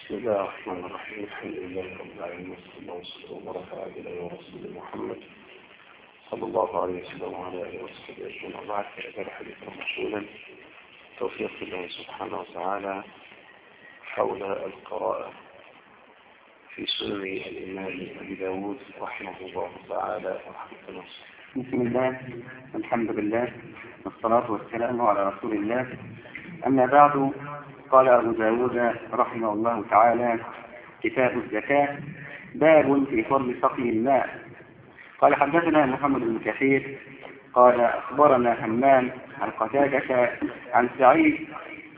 بسم الله الرحمن الرحيم. الحمد لله رب العالمين، وصلى الله وسلم وبارك على نبينا ورسول محمد صلى الله عليه وسلم وعلى اله وصحبه اجمعين. وبعد فهذا حديث مشغولا توفيق الله سبحانه وتعالى حول القراءة في سنن الإمام أبي داود رحمه الله تعالى ورحمة الله. بسم الله، الحمد لله، والصلاة والسلام على رسول الله. أما بعد، قال أبو داود رحمه الله تعالى: كتاب الزكاة، باب في فضل سقي الماء. قال: حدثنا محمد بن كثير قال: أخبرنا همام عن قتادة عن سعيد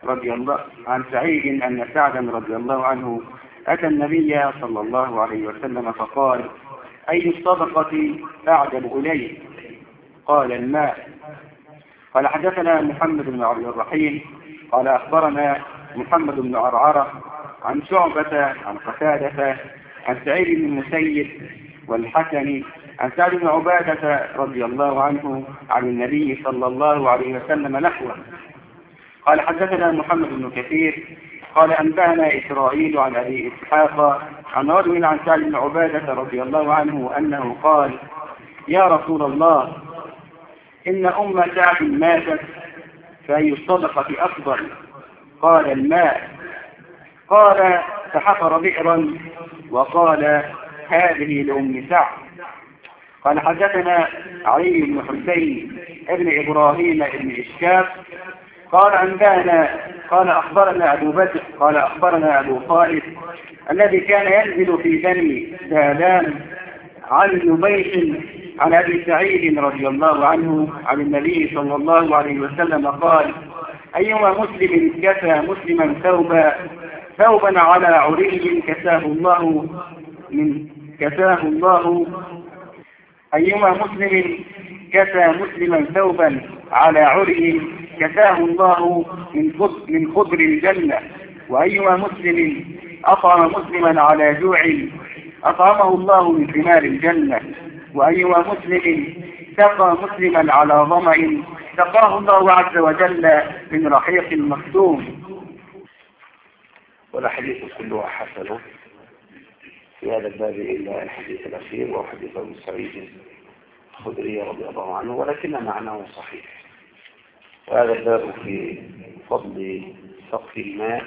أن سعدا رضي الله عنه أتى النبي صلى الله عليه وسلم فقال: أي الصدقة أعجب إليه؟ قال: الماء. قال: حدثنا محمد بن عبد الرحيم قال: أخبرنا محمد بن عرعرة عن شعبة عن قتادة عن سعيد بن المسيب والحسن عن سعد بن عبادة رضي الله عنه عن النبي صلى الله عليه وسلم نحوه. قال: حدثنا محمد بن كثير قال: أنبأنا إسرائيل عن أبي إسحاق عن رجل عن سعد بن عبادة رضي الله عنه أنه قال: يا رسول الله، إن أم سعد ماتت، فأي الصدقة أفضل؟ قال: الماء. قال: فحفر بئرا وقال: هذه لأم سعد. قال: حدثنا علي بن حسين ابن إبراهيم ابن إشكاف قال: أنبأنا قال: أخبرنا أبو بدر قال: أخبرنا أبو خالد الذي كان ينزل في بني سالان عن نبيح عن أبي سعيد رضي الله عنه عن النبي صلى الله عليه وسلم قال: أيما مسلم كسى مسلما ثوبا على عري أيما مسلم كسى مسلما ثوبا على عري كساه الله من خضر الجنة، وأيما مسلم أطعم مسلما على جوع أطعمه الله من ثمار الجنة، وأيما مسلم سقى مسلما على ظمأ سقاه الله عز وجل من رحيق مختوم. والحديث كلها حسنة في هذا الباب إلا الحديث الأخير وهو حديث أبي سعيد الخدري رضي الله عنه، ولكن معناه صحيح. وهذا الباب في فضل سقي الماء.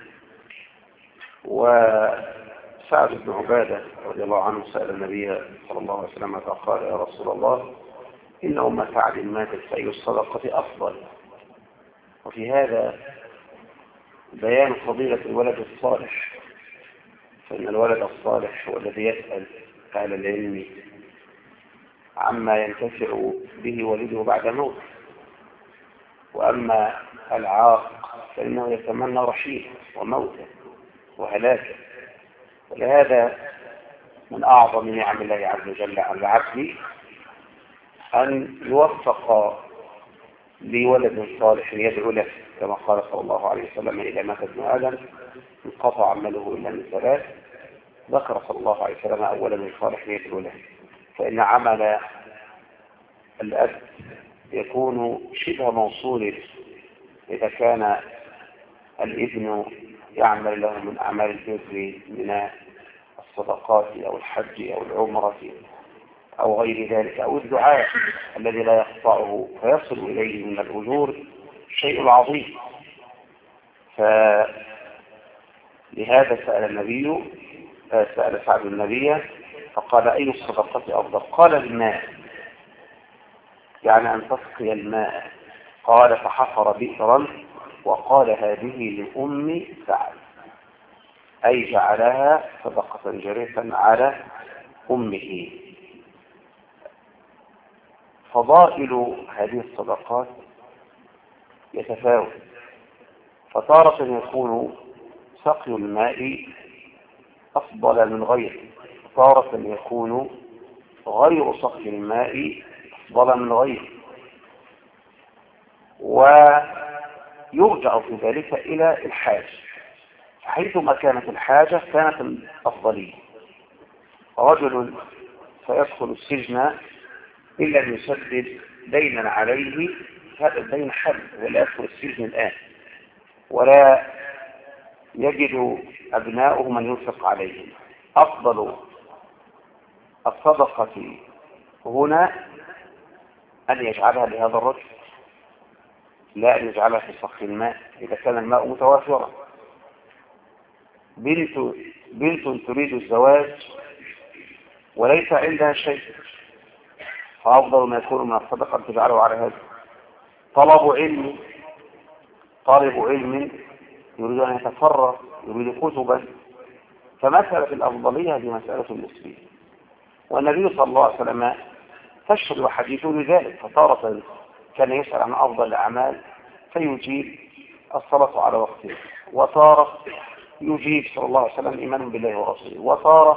وسعد بن عبادة رضي الله عنه سأل النبي صلى الله عليه وسلم فقال: يا رسول الله، إن أم سعد ماتت، فأي الصدقة أفضل؟ وفي هذا بيان فضيلة الولد الصالح، فإن الولد الصالح هو الذي يسأل أهل العلم عما ينتفع به والده بعد موته، وأما العاق فإنه يتمنى رحيله وموته وهلاكه. ولهذا من أعظم نعم الله عز وجل على العبد أن يوفق لولد صالح يدعو له، كما قال صلى الله عليه وسلم: إذا مات ابن آدم انقطع عمله إلا من ثلاث. ذكر صلى الله عليه وسلم أولا من صالح يدعو له، فإن عمل الأب يكون شبه موصول إذا كان الابن يعمل له من أعمال البر من الصدقات أو الحج أو العمرة أو غير ذلك، أو الدعاء الذي لا يقطعه فيصل إليه من الأجور شيء عظيم. فلهذا سأل سعد النبي فقال: أي الصدقة أفضل؟ قال: الماء، يعني أن تسقي الماء. قال: فحفر بئرا وقال: هذه لأم سعد، أي جعلها صدقة جارية على أمه. فضائل هذه الصدقات يتفاوت، فتارة يكون سقي الماء أفضل من غيره، تارة يكون غير سقي الماء أفضل من غيره، ويرجع في ذلك إلى الحاجة. حيثما كانت الحاجة كانت الأفضلية. رجل سيدخل السجن إن لم يسدد دينا عليه، هذا الدين حل ولا يدخل السجن الآن، ولا يجد أبناؤه من ينفق عليهم. أفضل الصدقة هنا أن يجعلها لهذا الرجل، لا أن يجعلها في سخ الماء إذا كان الماء متوافرا. بنت تريد الزواج وليس عندها شيء، فأفضل ما يكون من الصدقة أن تجعله على هذا. طالب علم يريد أن يتفرغ، يريد كتبا، فمسألة الأفضلية هذه مسألة نسبية، والنبي صلى الله عليه وسلم تشهد وحديثه لذلك. فتارة كان يسأل عن أفضل الأعمال فيجيب الصلاة على وقته، وتارة يجيب صلى الله عليه وسلم إيمان بالله ورسوله، وتارة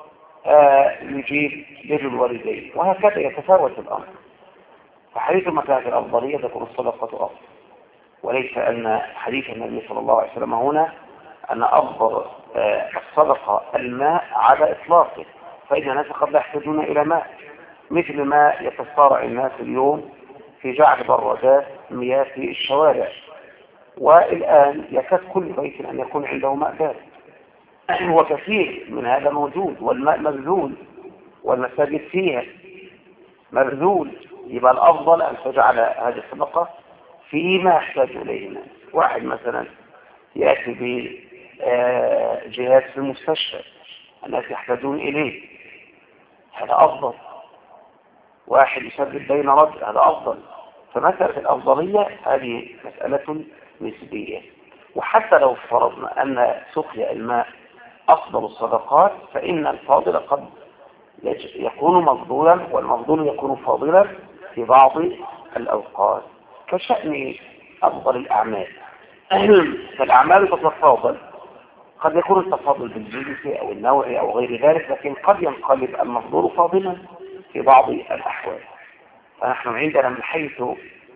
يجيب بر الوالدين، وهكذا يتفاوت الأمر. فحديث مكانة الأفضلية تكون الصدقة أفضل، وليس أن حديث النبي صلى الله عليه وسلم هنا أن أفضل الصدقة الماء على إطلاقه، فإن الناس قد لا يحتاجون إلى ماء، مثل ما يتصارع الناس اليوم في جعل برادات مياه في الشوارع، والآن يكاد كل بيت أن يكون عنده ماء بارد، وكثير من هذا موجود، والماء مبذول والمساجد فيها مبذول. يبقى الأفضل أن تجعل هذه الصدقة فيما يحتاج إليه الناس. واحد مثلا يأتي بجهاز في المستشفى الناس يحتاجون إليه، هذا أفضل. واحد يسدد بين رجل، هذا أفضل. فمسألة الأفضلية هذه مسألة نسبية. وحتى لو فرضنا أن سقيا الماء أفضل الصدقات، فإن الفاضل قد يكون مفضولا، والمفضول يكون فاضلا في بعض الأوقات، كشأن أفضل الأعمال. فالأعمال تتفاضل، قد يكون التفاضل بالجنس أو النوع أو غير ذلك، لكن قد ينقلب المفضول فاضلا في بعض الأحوال. فنحن عندنا من حيث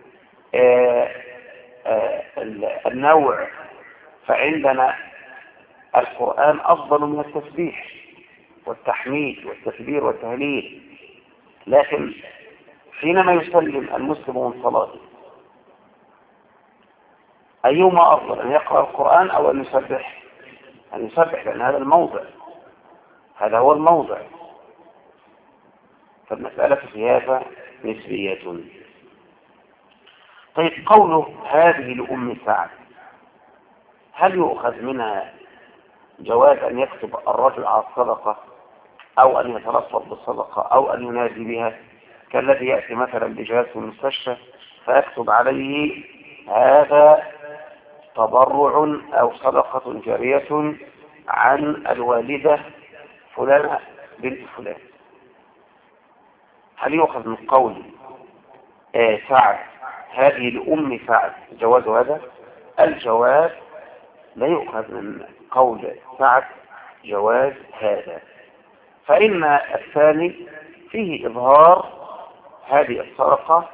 النوع، فعندنا القرآن أفضل من التسبيح والتحميد والتكبير والتهليل، لكن حينما يسلم المسلم من صلاته أيهما أفضل، أن يقرأ القرآن أو أن يسبح؟ أن يسبح، لأن هذا الموضع، هذا هو الموضع. فالمسألة في هذا نسبية. طيب، قوله هذه لأم سعد، هل يؤخذ منها جواز أن يكتب الرجل على الصدقة، أو أن يتلفظ بالصدقة، أو أن ينادي بها، كالذي يأتي مثلا بجهاز في المستشفى فيكتب عليه هذا تبرع أو صدقة جارية عن الوالدة فلانة بنت فلان؟ هل يؤخذ من قول سعد هذه لأم سعد جواز هذا؟ الجواز لا يؤخذ من قول سعد جواز هذا، فإن الثاني فيه إظهار هذه الصدقة،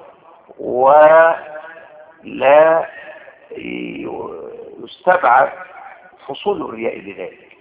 ولا يستبعد حصول الرياء بذلك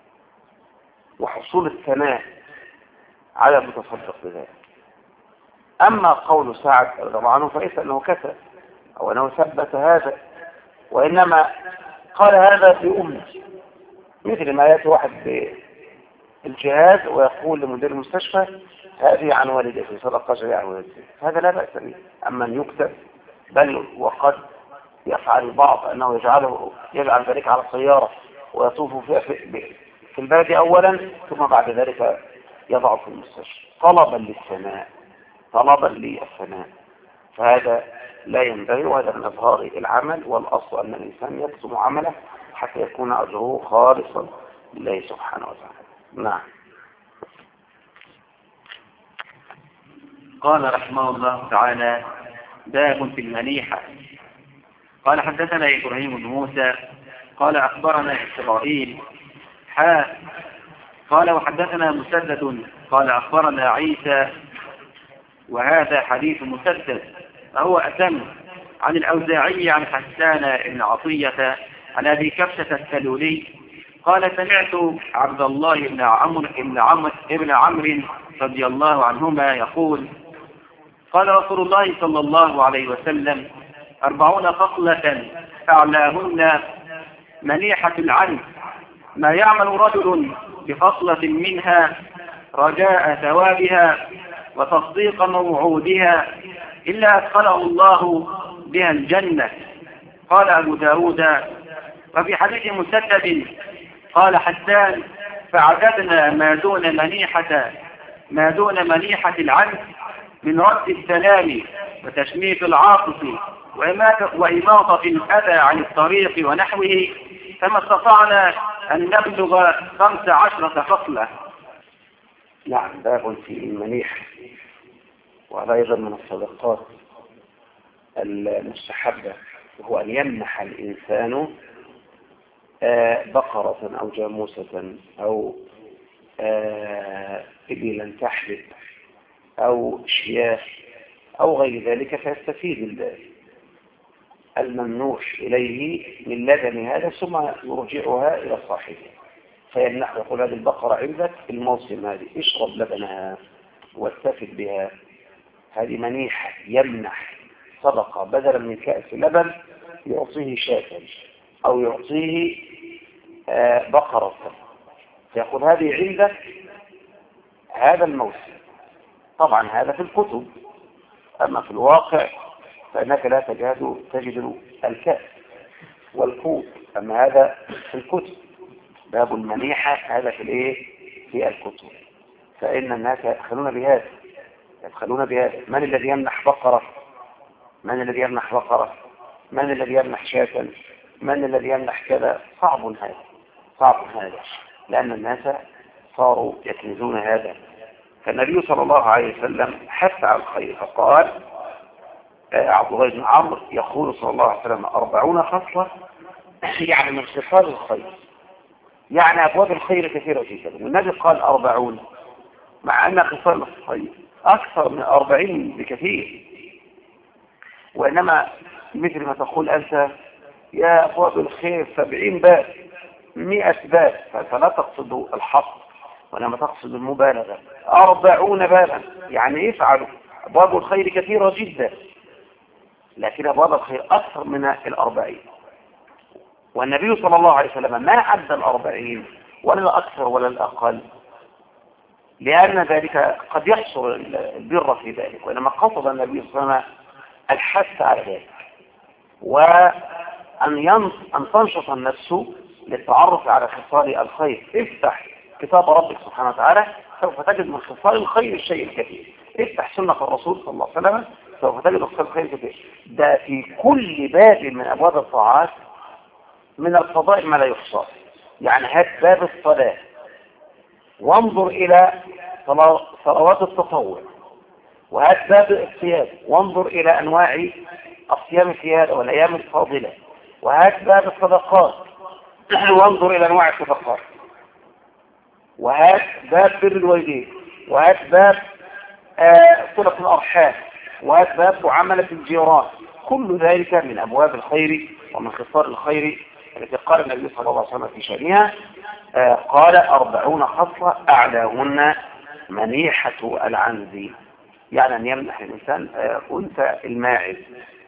وحصول الثناء على المتصدق بذلك. أما قول سعد رضي الله عنه فليس أنه كتب أو أنه ثبت هذا، وإنما قال هذا في أمه، مثل ما يأتي واحد بالجهاز ويقول لمدير المستشفى هذه عن والدتي صدقة جارية عن والدتي، هذا لا بأس به. أما أن يكتب، بل وقد يفعل البعض أنه يجعل ذلك على السيارة ويطوف فيها في البلد أولا، ثم بعد ذلك يضع في المستشفى طلبا للثناء، فهذا لا ينبغي، وهذا من أظهار العمل. والأصل أن الإنسان يكتم عمله حتى يكون أجره خالصا لله سبحانه وتعالى. نعم. قال رحمه الله تعالى: باب في المنيحة. قال حدثنا إبراهيم بن موسى قال أخبرنا إسرائيل قال وحدثنا مسدد قال أخبرنا عيسى، وهذا حديث مسدد فهو أتم، عن الأوزاعي عن حسان بن عطية عن أبي كبشة السلولي قال: سمعت عبد الله بن عمرو رضي الله عنهما يقول: قال رسول الله صلى الله عليه وسلم: 40 خصلة أعلاهن منيحة العنز ما يعمل رجل بخصلة منها رجاء ثوابها وتصديق موعودها إلا أدخله الله بها الجنة. قال أبو داود. وفي حديث مسدد قال حسان فعددنا ما دون منيحة العنز من رد السلام وتشميت العاطف وإماطة الأذى عن الطريق ونحوه، فما استطعنا أن نبلغ 15 خصلة. نعم، باب في المنيح، وهذا أيضا من الصدقات المستحبة، وهو أن يمنح الإنسان بقرة أو جاموسة أو إبلا تحلب أو شياه أو غير ذلك، فيستفيد الممنوح إليه من لبن هذا ثم يرجعها إلى صاحبه، فيمنح يقول هذه البقرة عندك في الموسم هذه اشرب لبنها واستفد بها. هذه منيحة، يمنح صدقة بدلا من كأس لبن يعطيه شاة أو يعطيه بقرة، فيقول هذه عندك هذا الموسم. طبعا هذا في الكتب، أما في الواقع فإنك لا تجد الكأس والكوب، أما هذا في الكتب. باب المنيحة هذا في الكتب، فإن الناس يبخلون بهذا. من الذي يمنح بقرة؟ من الذي يمنح بقرة؟ من الذي يمنح شاة؟ من الذي يمنح كذا؟ صعب هذا، لأن الناس صاروا يكنزون هذا. فالنبي صلى الله عليه وسلم حث على الخير، فقال عبد الله بن عمرو يقول صلى الله عليه وسلم 40 خصلة، يعني من خصال الخير، يعني أبواب الخير كثيرة جدا. والنبي قال 40، مع أن خصال الخير أكثر من 40 بكثير. وإنما مثل ما تقول أنت يا أبواب الخير 70 باب 100 باب، فلا تقصد الحصر وإنما تقصد المبالغة. 40 بابا يعني يفعلوا أبواب الخير كثيرة جدا، لكن أبواب الخير أكثر من 40. والنبي صلى الله عليه وسلم ما عد 40 ولا الأكثر ولا الأقل، لأن ذلك قد يحصل البر في ذلك، وإنما قصد النبي صلى الله عليه وسلم الحث على ذلك، وأن تنشط النفس للتعرف على خصال الخير. افتح كتاب ربك سبحانه وتعالى سوف تجد من خصال الخير الشيء الكثير. افتح سنة الرسول صلى الله عليه وسلم سوف تجد خصال الخير الكثير. ده في كل باب من أبواب الطاعات من الفضائل ما لا يحصى. يعني هات باب الصلاة وانظر إلى صلوات التطوع، وهات باب الصيام وانظر إلى أنواع الصيام في هذا والأيام الفاضلة، وهات باب الصدقات وانظر إلى أنواع الصدقات، وهات باب بر الوالدين، وهات باب صلة الأرحام، وهات باب معاملة الجيران. كل ذلك من أبواب الخير ومن خصال الخير التي قال النبي صلى الله عليه وسلم في شأنها. قال 40 خصلة أعلاهن منيحة العنز، يعني أن يمنح الإنسان أنثى الماعز.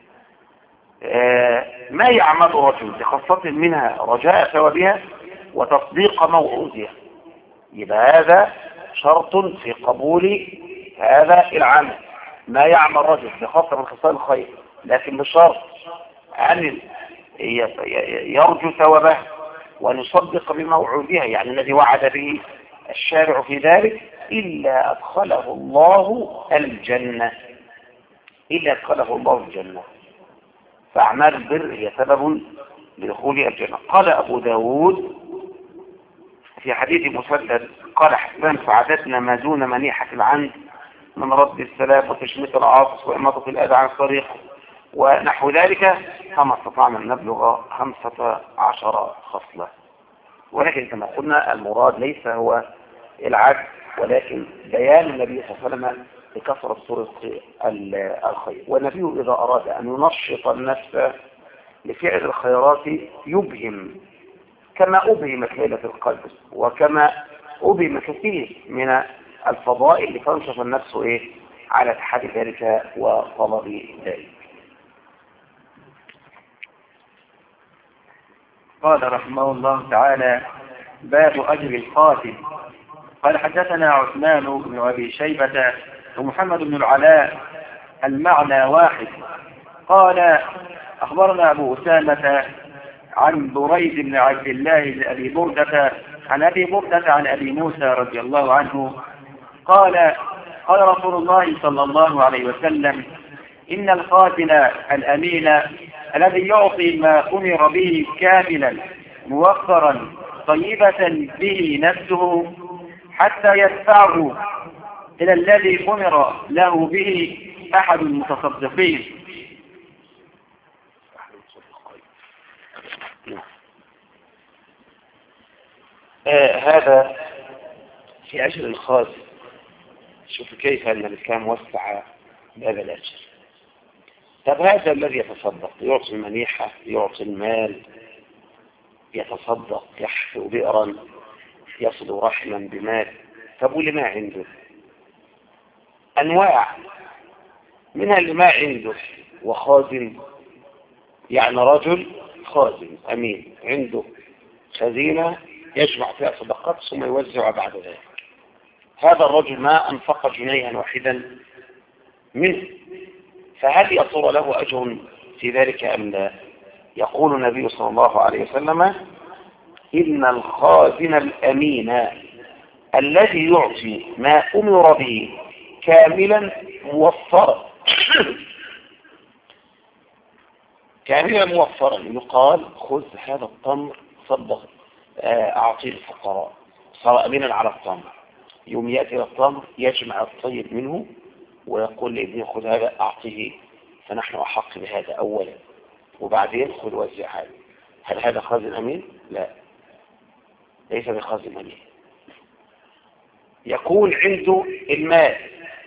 ما يعمل رجل بخصلة منها رجاء ثوابها وتصديق موعودها، يبقى هذا شرط في قبول هذا العمل. ما يعمل رجل بخصلة من خصال الخير، لكن بشرط أن يرجو ثوابه وأن يصدق بموعودها، يعني الذي وعد به الشارع في ذلك، إلا أدخله الله الجنة. فأعمال البر هي سبب لدخول الجنة. قال أبو داود في حديث مسدد قال حسان فعددنا ما دون منيحة العنز من رد السلام وتشميت العاطس وإماطة الأذى عن الطريق ونحو ذلك، فما استطعنا أن نبلغ 15 خصلة. ولكن كما قلنا المراد ليس هو العد، ولكن بيان النبي صلى الله عليه وسلم بكثرة طرق الخير. والنبي إذا أراد أن ينشط النفس لفعل الخيرات يبهم، كما أبهمت ليلة القدر وكما أبهم كثير من الفضائل لتنشط النفس على تحدي ذلك وطلب ذلك. قال رحمه الله تعالى: باب أجر القاتل. قال حدثنا عثمان بن أبي شيبة ومحمد بن العلاء المعنى واحد. قال أخبرنا أبو أسامة عن بريد بن عبد الله بن أبي بردة عن أبي بردة عن أبي موسى رضي الله عنه قال قال رسول الله صلى الله عليه وسلم: إن القاتل الأمين الذي يعطي ما أمر به كاملا موفرا طيبة به نفسه حتى يدفعه إلى الذي أمر له به أحد المتصدقين. هذا في أجر الخازن. شوف كيف أن الإسلام وسع باب الأجر. طب هذا الذي يتصدق يعطي المنيحة، يعطي المال، يتصدق، يحفر بئرا، يصل رحما بمال. طب واللي ما عنده أنواع منها اللي ما عنده وخازن، يعني رجل خازن أمين عنده خزينة يجمع فيها صدقات ثم يوزعها بعد ذلك. هذا الرجل ما أنفق جنيها واحدا منه، فهل يصير له أجر في ذلك أم لا؟ يقول النبي صلى الله عليه وسلم: إن الخازن الأمين الذي يعطي ما أمر به كاملا موفرا كاملا موفرا، يقال: خذ هذا التمر صدق أعطيه الفقراء، صار أمينا على التمر. يوم يأتي التمر يجمع الطيب منه ويقول لابنه: خذ هذا أعطيه، فنحن أحق بهذا أولا، وبعدين خذ وزع هذا. هل هذا خازن أمين؟ لا، ليس بخازن أمين. يكون عنده المال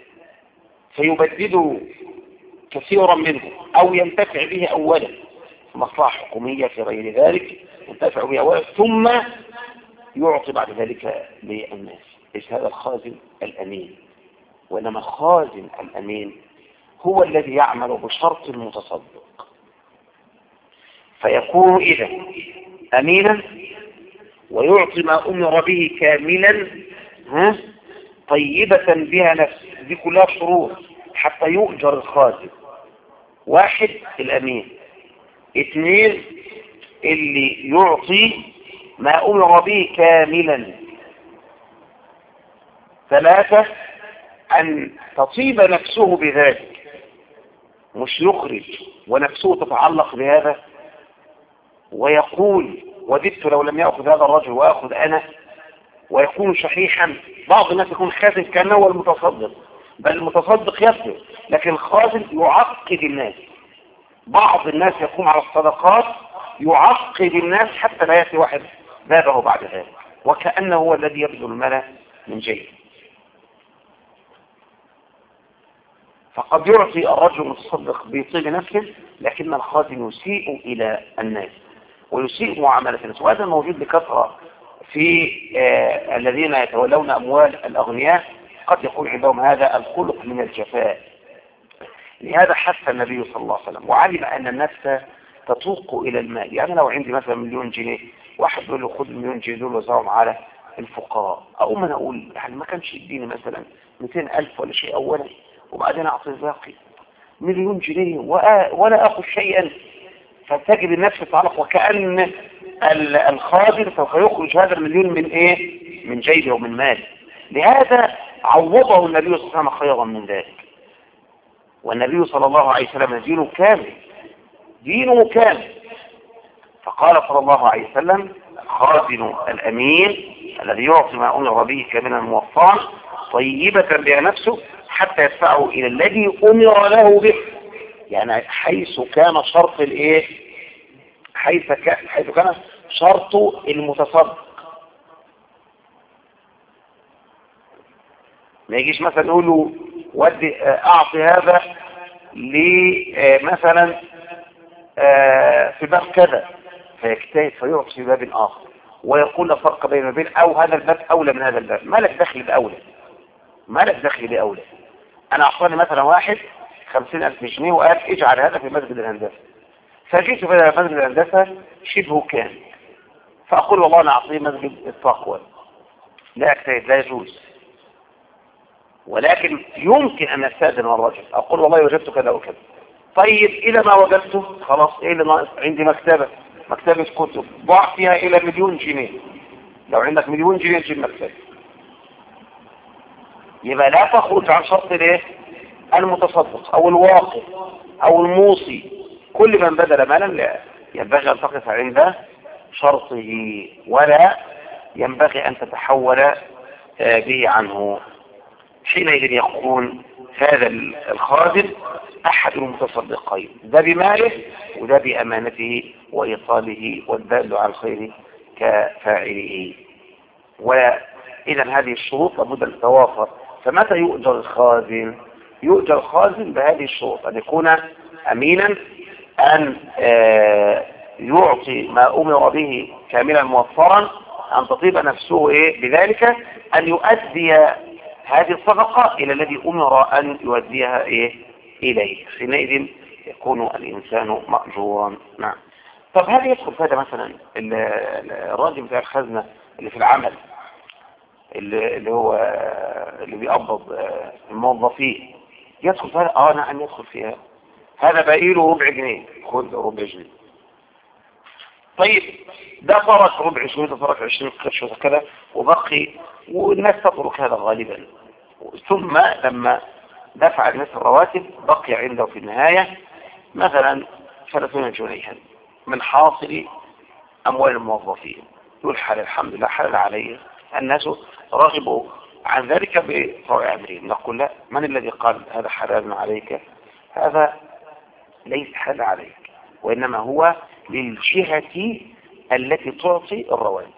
فيبدده كثيرا منه أو ينتفع به أولا، مصلحة حكومية في غير ذلك ينتفع به أولا ثم يعطي بعد ذلك للناس. ليس هذا الخازن الأمين، وإنما الخازن الأمين هو الذي يعمل بشرط المتصدق، فيكون إذا أمينا ويعطي ما أمر به كاملا طيبة بها نفسه. دي كلها شروط حتى يؤجر الخازن: واحد الأمين، اثنين اللي يعطي ما أمر به كاملا، ثلاثة أن تطيب نفسه بذلك، مش يخرج ونفسه تتعلق بهذا ويقول: وددت لو لم يأخذ هذا الرجل وأخذ أنا، ويكون شحيحا. بعض الناس يكون خازن كأنه هو المتصدق، بل المتصدق يصبر، لكن الخازن يعقد الناس. بعض الناس يقوم على الصدقات يعقد الناس حتى لا يأتي واحد بابه بعد ذلك، وكأنه هو الذي يبذل المال من جيده. فقد يعطي الرجل المتصدق بطيب نفسه، لكن الخازن يسيء إلى الناس ويسيء معاملة الناس، وهذا موجود بكثرة في الذين يتولون أموال الأغنياء. قد يكون عندهم هذا الخلق من الجفاء. لهذا حث النبي صلى الله عليه وسلم، وعلم أن النفس تتوق إلى المال. يعني لو عندي مثلا 1,000,000 جنيه، واحد يقول له: خذ 1,000,000 جنيه دول وزعهم على الفقراء، أو من أقول يعني ما كانش يديني مثلا 200,000 ولا شيء أولا، وبعدين أعطي الباقي 1,000,000 جنيه ولا أخذ شيئا، فتجد النفس تتعلق وكأن الخازن سوف يخرج هذا 1,000,000 من إيه؟ من جيبه ومن ماله. لهذا عوضه النبي صلى الله عليه وسلم خيرا من ذلك. والنبي صلى الله عليه وسلم دينه كامل، دينه كامل. فقال صلى الله عليه وسلم: الخازن الأمين الذي يعطي ما أمر به كاملا موفرا طيبة بها نفسه حتى يدفعه إلى الذي أمر له به. يعني حيث كان شرط الإيه؟ حيث كان شرط المتصدق. ما يجيش مثلا يقول له: ودي أعطي هذا مثلا في باب كذا، فيجتهد فيعطي في باب آخر ويقول لا فرق بين البين، أو هذا الباب أولى من هذا الباب. ما لك دخل بأولى، ما لك دخل بأولى. أنا أعطاني مثلا واحد 50,000 جنيه وقال: اجعل هذا في مسجد الهندسة، فجيت في مسجد الهندسة شبه كامل فأقول والله أنا أعطيه مسجد التقوى، لا أجتهد، لا يجوز. ولكن يمكن أن أستأذن الرجل، أقول والله وجدت كذا وكذا. طيب إذا ما وجدته خلاص، إيه اللي ناقص؟ عندي مكتبة كتب ضع فيها إلى 1,000,000 جنيه. لو عندك 1,000,000 جنيه تجيب مكتبة. يبقى لا تخرج عن شرط الايه؟ المتصدق أو الواقف أو الموصي. كل من بذل مالا لا ينبغي أن تقف عند شرطه، ولا ينبغي أن تتحول به عنه. حينئذ يكون هذا الخادم أحد المتصدقين، ده بماله وده بأمانته وإيصاله والدال على الخير كفاعله. وإذا هذه الشروط لابد أن تتوافر. فمتى يؤجر الخازن؟ يؤجر الخازن بهذه الشروط: أن يكون أمينا، أن يعطي ما أمر به كاملا موفرا، أن تطيب نفسه بذلك، أن يؤدي هذه الصدقة إلى الذي أمر أن يؤديها إليه. حينئذ يكون الإنسان مأجورا. نعم. طب هل يدخل في هذا مثلا الراجل بتاع الخزنة اللي في العمل، اللي هو اللي بيقبض الموظفين، يدخل في هذا؟ نعم يدخل فيها. هذا بقيله ربع جنيه، خذ ربع جنيه. طيب ده ترك ربع جنيه، ده ترك 20 قرش وكذا وبقي، والناس تترك هذا غالبا. ثم لما دفع الناس الرواتب بقي عنده في النهاية مثلا 30 جنيها من حاصل أموال الموظفين. يقول حلال، الحمد لله حلال عليه. الناس رغبوا عن ذلك بطوع أمرهم. نقول لا، من الذي قال هذا حلال عليك؟ هذا ليس حلال عليك، وإنما هو للجهة التي تعطي الرواتب.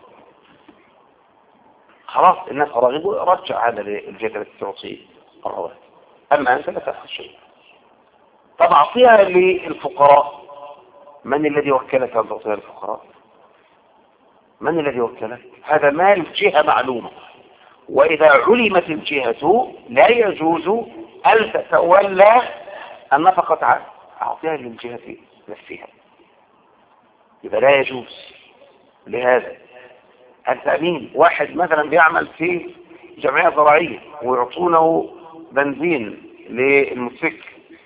خلاص الناس رغبوا، رجع هذا للجهة التي تعطي الرواتب. أما أنت لا تأخذ شيء. طب أعطيها للفقراء. من الذي وكلك أن تعطيها للفقراء؟ من الذي وكلك؟ هذا مال جهة معلومة، وإذا علمت الجهة لا يجوز أن تتولى النفقة عنها. أعطيها للجهة نفسها، يبقى لا يجوز. لهذا أنت أمين. واحد مثلا بيعمل في جمعية زراعية ويعطونه بنزين للموتوسيكل،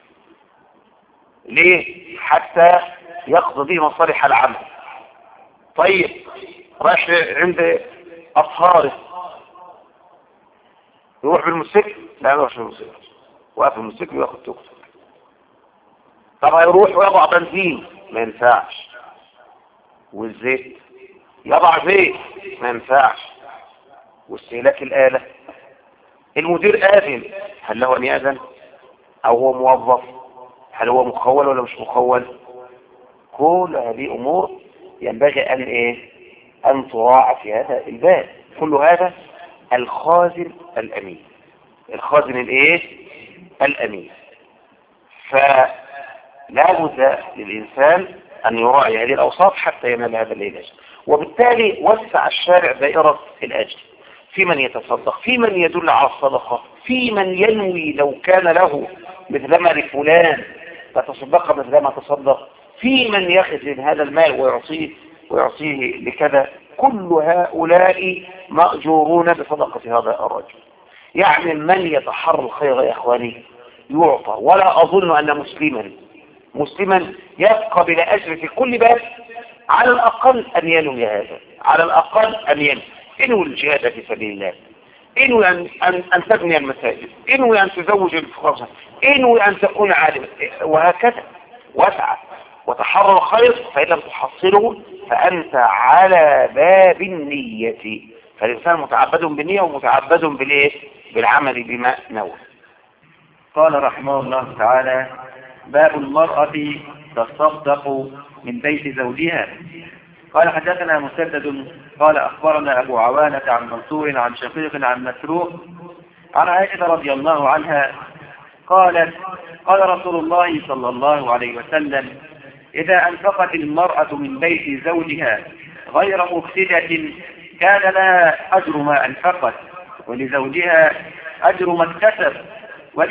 ليه؟ حتى يقضي به مصالح العمل. طيب رايح عند أطهاره يروح بالموتوسيكل؟ لا يروح بالموتوسيكل، واقف بالموتوسيكل وياخد توك توك. طب هيروح ويضع بنزين؟ ما ينفعش. والزيت يضع زيت؟ ما ينفعش. واستهلاك الآلة، المدير آذن، هل له أن يأذن؟ أو هو موظف؟ هل هو مخول ولا مش مخول؟ كل هذه أمور ينبغي أن تراعى في هذا الباب. كل هذا الخازن الأمين، الخازن الأمين. فلا بد للإنسان أن يراعي هذه الأوصاف حتى ينال هذا الأجر. وبالتالي وسع الشارع دائرة الأجر في من يتصدق، في من يدل على الصدقة، في من ينوي لو كان له مثل ما لفلان فتصدق مثل ما تصدق، في من يخزن هذا المال ويعطيه لكذا. كل هؤلاء مأجورون بصدقة هذا الرجل. يعني من يتحرى الخير يا إخواني يعطى. ولا أظن أن مسلما يبقى بلا أجر في كل باب. على الأقل أن ينوي هذا، على الأقل أن ينوي الجهاد في سبيل الله، انوي أن تبني المساجد، انوي أن تزوج الفقراء، انوي أن تكون عالما، وهكذا. واسعى وتحرى الخير، فإن لم تحصله فأنت على باب النية. فالإنسان متعبد بالنية ومتعبد بالعمل بما نوى. قال رحمه الله تعالى: باب المرأة تصدق من بيت زوجها. قال حدثنا مسدد قال أخبرنا أبو عوانة عن منصور عن شقيق عن مسروق عن عائشة رضي الله عنها قالت: قال رسول الله صلى الله عليه وسلم: إذا أنفقت المرأة من بيت زوجها غير مفسدة كان لها أجر ما أنفقت، ولزوجها أجر ما اكتسب،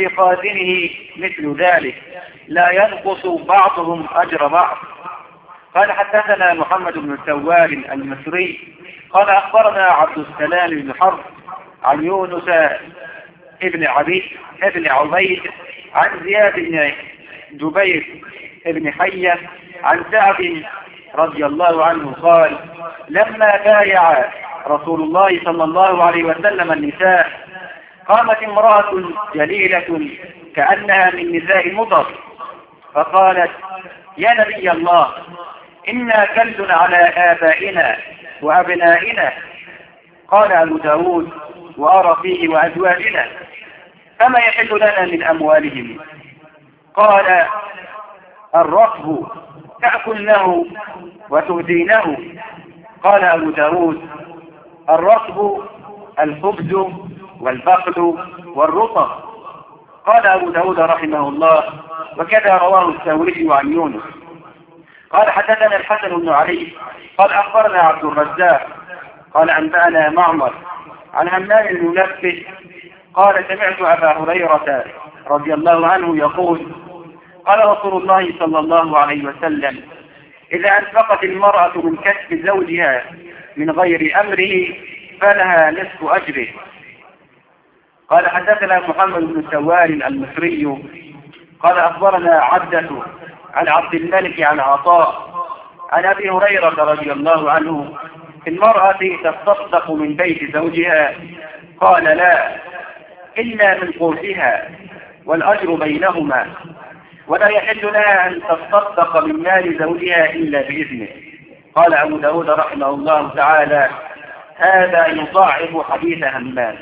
ولخازنه مثل ذلك، لا ينقص بعضهم أجر بعض. قال حدثنا محمد بن سوار المصري قال أخبرنا عبد السلام بن حرب عن يونس ابن عبيد عن زياد بن جبير ابن حية عن سعد رضي الله عنه قال لما بايع رسول الله صلى الله عليه وسلم النساء قامت امرأة جليلة كأنها من نساء مضر فقالت يا نبي الله إنا كل على آبائنا وأبنائنا. قال أبو داود وأرى فيه وأزواجنا فما يحل لنا من أموالهم؟ قال الركب تأكلنه وتهدينه. قال أبو داود الركب الخبز والبقل والرطب. قال أبو داود رحمه الله وكذا رواه الثوري عن يونس. قال حدثنا الحسن بن علي قال أخبرنا عبد الرزاق قال أنبأنا معمر عن همام بن منبه قال سمعت أبا هريرة رضي الله عنه يقول قال رسول الله صلى الله عليه وسلم إذا أنفقت المرأة من كسب زوجها من غير أمره فلها نصف أجره. قال حدثنا محمد بن سوار المصري قال أخبرنا عبدة عن عبد الملك عن عطاء عن أبي هريرة رضي الله عنه المرأة تصدق من بيت زوجها قال لا إلا من قوتها والأجر بينهما ولا يحل لها أن تصدق من مال زوجها إلا بإذنه. قال أبو داود رحمه الله تعالى هذا يضاعف حديث همام.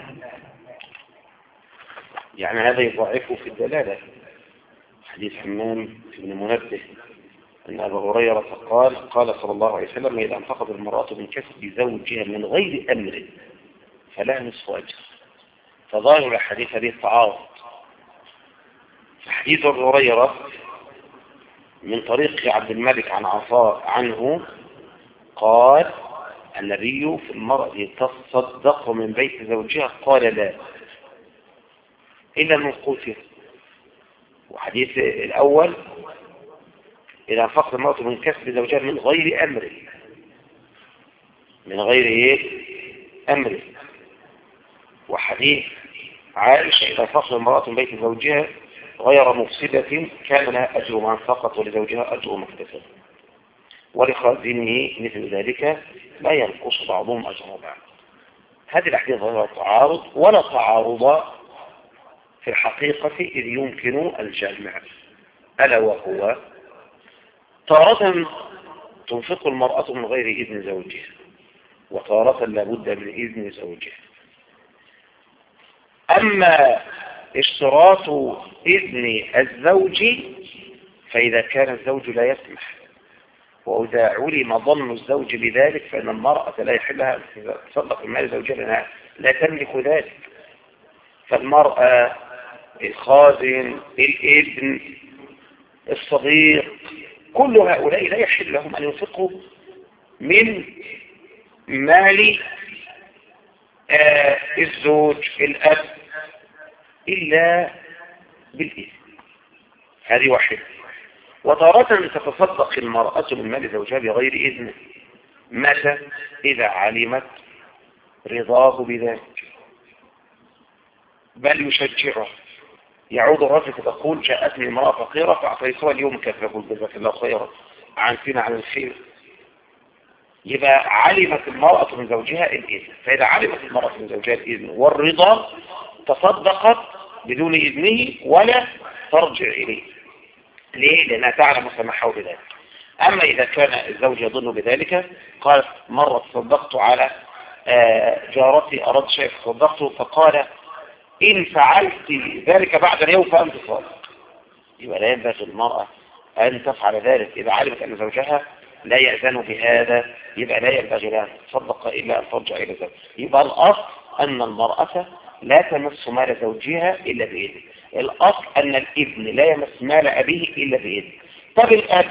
يعني هذا يضاعفه في الدلالة حديث همام بن منبه أن أبا هريرة قال صلى الله عليه وسلم إذا انفقت المرأة من كسب زوجها من غير أمر فلها نصف أجر. فظاهر الحديث هذه التعارض. حديث أبي هريرة من طريق عبد الملك عن عطاء عنه قال النبي في المرأة تصدق من بيت زوجها قال لا إلا من قوتها. وحديث الأول إذا انفقت المرأة من كسب زوجها من غير أمر أمر. وحديث عائشة إذا انفقت المرأة من بيت زوجها غير مفسدة كان لها أجر ما انفقت ولزوجها أجر ما اكتسب ولخازنه مثل ذلك لا ينقص بعضهم أجر بعض. هذه الأحاديث ظاهرة تعارض ولا تعارض في الحقيقة إذ يمكن الجمع ألا وهو تارة تنفق المرأة من غير إذن زوجها وتارة لابد من إذن زوجها. أما اشتراط إذن الزوج فإذا كان الزوج لا يسمح وإذا علم ظن الزوج بذلك فإن المرأة لا يحلها أن تصدق المال زوجها لأنها لا تملك ذلك. فالمرأة الخازن الابن الصديق كل هؤلاء لا يحل لهم أن ينفقوا من مال الزوج الأب إلا بالإذن. هذه واحدة. وتارة تتصدق المرأة من مال زوجها بغير إذن. متى؟ إذا علمت رضاه بذلك بل يشجعه. يعود الرجل فتقول جاءتني امرأة فقيرة فأعطيتها اليوم كذا يقول جزاك الله خيرا عنتنا عن الخير. يبقى علمت المرأة من زوجها الإذن. فإذا علمت المرأة من زوجها الإذن والرضا تصدقت بدون إذنه ولا ترجع إليه. ليه؟ لأنها تعلم سماحه بذلك. أما إذا كان الزوج يظن بذلك قال مرة تصدقت على جارتي أراد شيء فصدقته فقال إن فعلت ذلك بعد اليوم فأنت صادق. يبقى لا ينبغي المرأة أن تفعل ذلك. إذا علمت أن زوجها لا يأذن بهذا يبقى لا ينبغي لها تصدق إلا أن ترجع إلى زوجها. يبقى الأصل أن المرأة لا تمس مال زوجها إلا بإذن. الأصل أن الابن لا يمس مال أبيه إلا بإذن. طب الأب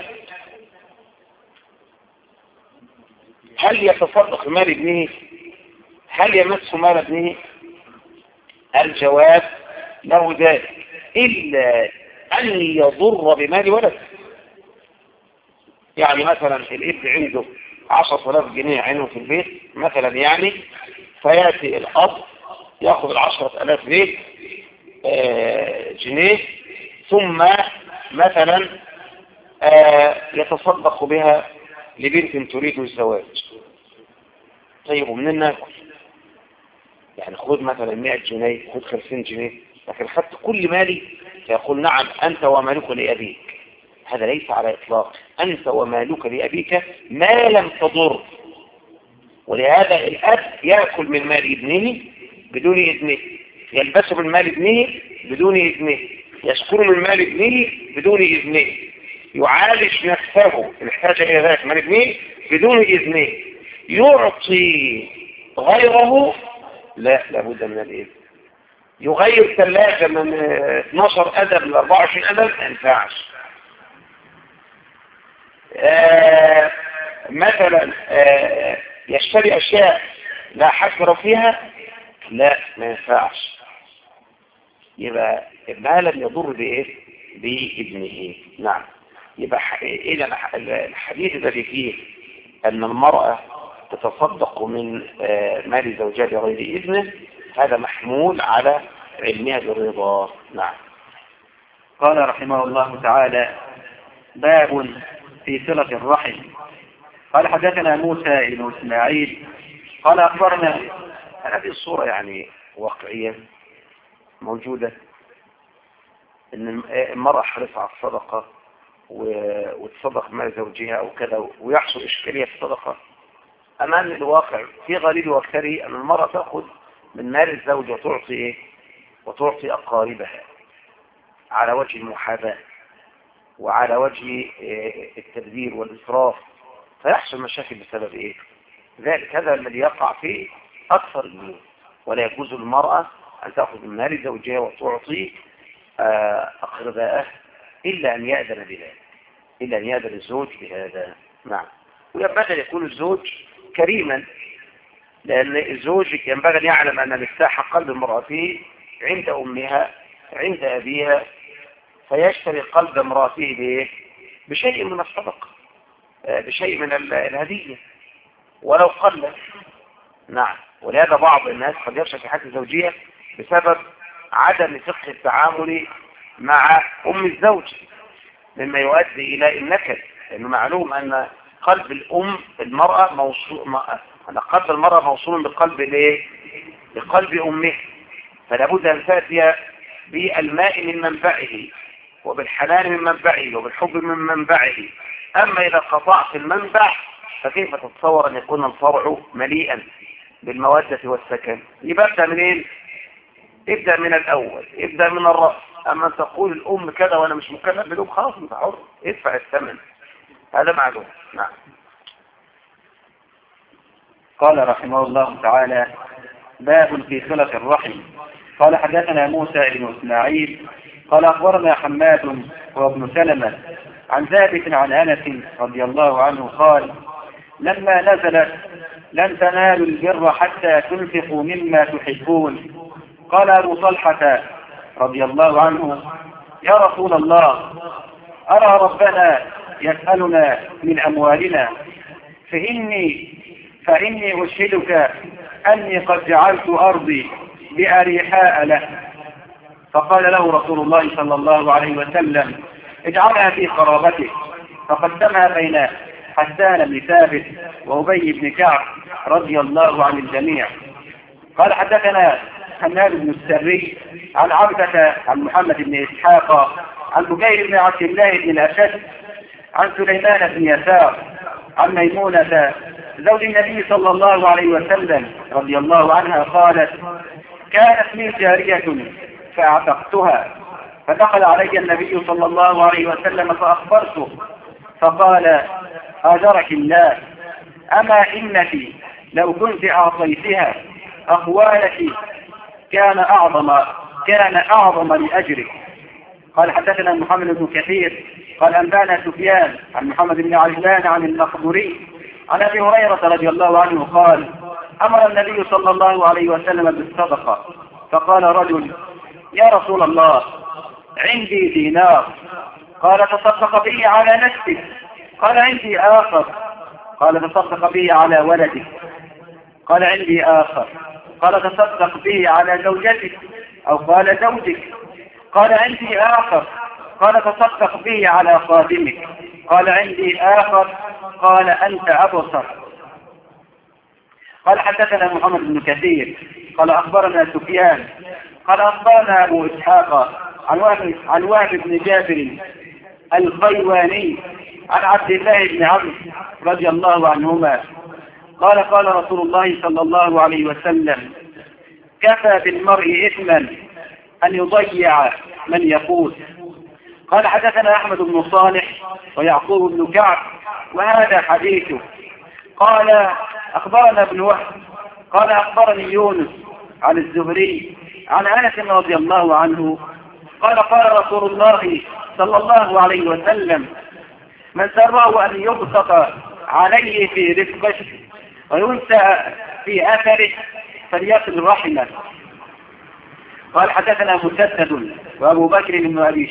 هل يتصدق مال ابنه؟ هل يمس مال ابنه؟ الجواب له ذلك إلا أن يضر بمال ولده. يعني مثلا الابن عنده 10,000 جنيه عينه في البيت مثلا، يعني فيأتي الأب يأخذ 10,000 جنيه ثم مثلا يتصدق بها لبنت تريد الزواج. طيب ومنين ناكل؟ يعني خذ مثلا 100 جنيه، خذ 50 جنيه، لكن خدت كل مالي؟ فيقول نعم أنت ومالك لأبيك. هذا ليس على إطلاق، أنت ومالك لأبيك ما لم تضر. ولهذا الأب يأكل من مال ابنه بدون إذنه، يلبس من مال ابنه بدون إذنه، يسكن من مال ابنه بدون إذنه، يعالج نفسه إن احتاج إلى ذلك من ابنه بدون إذنه، يعطي غيره لابد من الإذن. يغير ثلاجة من 12 أدب ل 24 أدب ما ينفعش. مثلا يشتري أشياء لا حكر فيها، لا ما ينفعش. يبقى ما لم يضر بإيه؟ بابنه. نعم. يبقى إذا الحديث الذي فيه أن المرأة تتصدق من مال زوجها بغير إذنه هذا محمول على علمها بالرضا. نعم. قال رحمه الله تعالى: باب في صلة الرحم. قال حدثنا موسى بن إسماعيل قال أخبرنا. هذه الصورة يعني واقعية موجودة، ان المرأة حريصة على الصدقة وتصدق مال زوجها او كذا ويحصل اشكالية في الصدقة. امام الواقع في غالب واكثره ان المرأة تأخذ من مال الزوج وتعطي ايه؟ وتعطي اقاربها على وجه المحاباة وعلى وجه التبذير والإسراف، فيحصل مشاكل بسبب ايه؟ ذلك هذا الذي يقع فيه اكثر البيوت. ولا يجوز للمرأة ان تأخذ من مال زوجها وتعطي أقربائه إلا أن يأذن بذلك، إلا أن يأذن الزوج بهذا. نعم. وينبغي أن يكون الزوج كريما، لأن الزوج ينبغي أن يعلم أن مفتاح قلب امرأته عند أمها عند أبيها، فيشتري قلب امرأته بشيء من الصدقة، بشيء من الهدية ولو قل. نعم. ولهذا بعض الناس قد يفشل في حياته الزوجية بسبب عدم فقه التعامل مع أم الزوج، مما يؤدي إلى النكد. لأنه معلوم أن قلب المرأة موصول، أن قلب المرأة موصول بقلب أمه، فلا بد أن تأتي بالماء من منبعه وبالحنان من منبعه وبالحب من منبعه. أما إذا قطعت المنبع فكيف تتصور أن يكون الفرع مليئا بالمودة والسكن؟ يبقى ابدأ منين؟ ابدأ من الأول، ابدأ من الرأس. أما أن تقول الأم كذا وأنا مش مكلف بالأم، خلاص أنت حر، ادفع الثمن. هذا معلوم. نعم. قال رحمه الله تعالى: باب في صلة الرحم. قال حدثنا موسى بن إسماعيل قال أخبرنا حماد وابن سلمة عن ثابت عن أنس رضي الله عنه قال: لما نزلت لن تنالوا البر حتى تنفقوا مما تحبون، قال أبو طلحة رضي الله عنه: يا رسول الله، أرى ربنا يسألنا من أموالنا، فإني أشهدك أني قد جعلت أرضي بأريحاء له. فقال له رسول الله صلى الله عليه وسلم: اجعلها في قرابتك. فقدمها بين حسان بن ثابت وأبي بن كعب رضي الله عن الجميع. قال حدثنا حماد بن السري عن عبدة عن محمد بن إسحاق عن بكير بن عبد الله بن الأشد عن سليمان بن يسار عن ميمونة زوج النبي صلى الله عليه وسلم رضي الله عنها قالت: كانت لي جارية فاعتقتها، فدخل علي النبي صلى الله عليه وسلم فأخبرته، فقال: آجرك الله، أما إنك لو كنت أعطيتها أخوالك كان أعظم لأجرك. قال حدثنا محمد بن كثير قال أنبانا سفيان عن محمد بن عجلان عن المقبوري عن أبي هريرة رضي الله عنه قال: أمر النبي صلى الله عليه وسلم بالصدقة، فقال رجل: يا رسول الله، عندي دينار. قال: تصدق به على نفسك. قال عندي آخر. قال تصدق به على ولدك. قال عندي آخر. قال تصدق به على زوجتك أو قال زوجك. قال عندي آخر. قال تصدق به على خادمك. قال عندي آخر. قال أنت أبصر. قال حدثنا محمد بن كثير قال أخبرنا سفيان قال أخبرنا أبو إسحاق عن وهب بن جابر الخيواني عن عبد الله بن عمرو رضي الله عنهما قال قال رسول الله صلى الله عليه وسلم كفى بالمرء إثما أن يضيع من يقول. قال حدثنا أحمد بن صالح ويعقوب بن كعب وهذا حديثه. قال أخبرنا ابن وهب قال أخبرني يونس عن الزهري عن أنس رضي الله عنه قال قال رسول الله صلى الله عليه وسلم من سره أن يبسط عليه في رزقه وينسى في أثره فليصل رحمه. قال حدثنا مسدد وأبو بكر بن أبي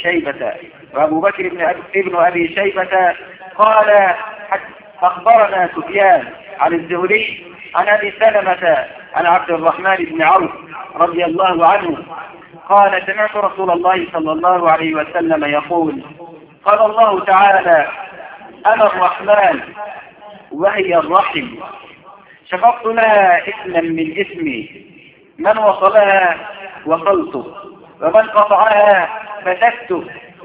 شيبة قال أخبرنا سفيان عن الزهري عن أبي سلمة عن عبد الرحمن بن عوف رضي الله عنه قال سمعت رسول الله صلى الله عليه وسلم يقول قال الله تعالى أنا الرحمن وهي الرحم شفقت لها إثما من إثمي من وصلها وصلته ومن قطعها فتكته.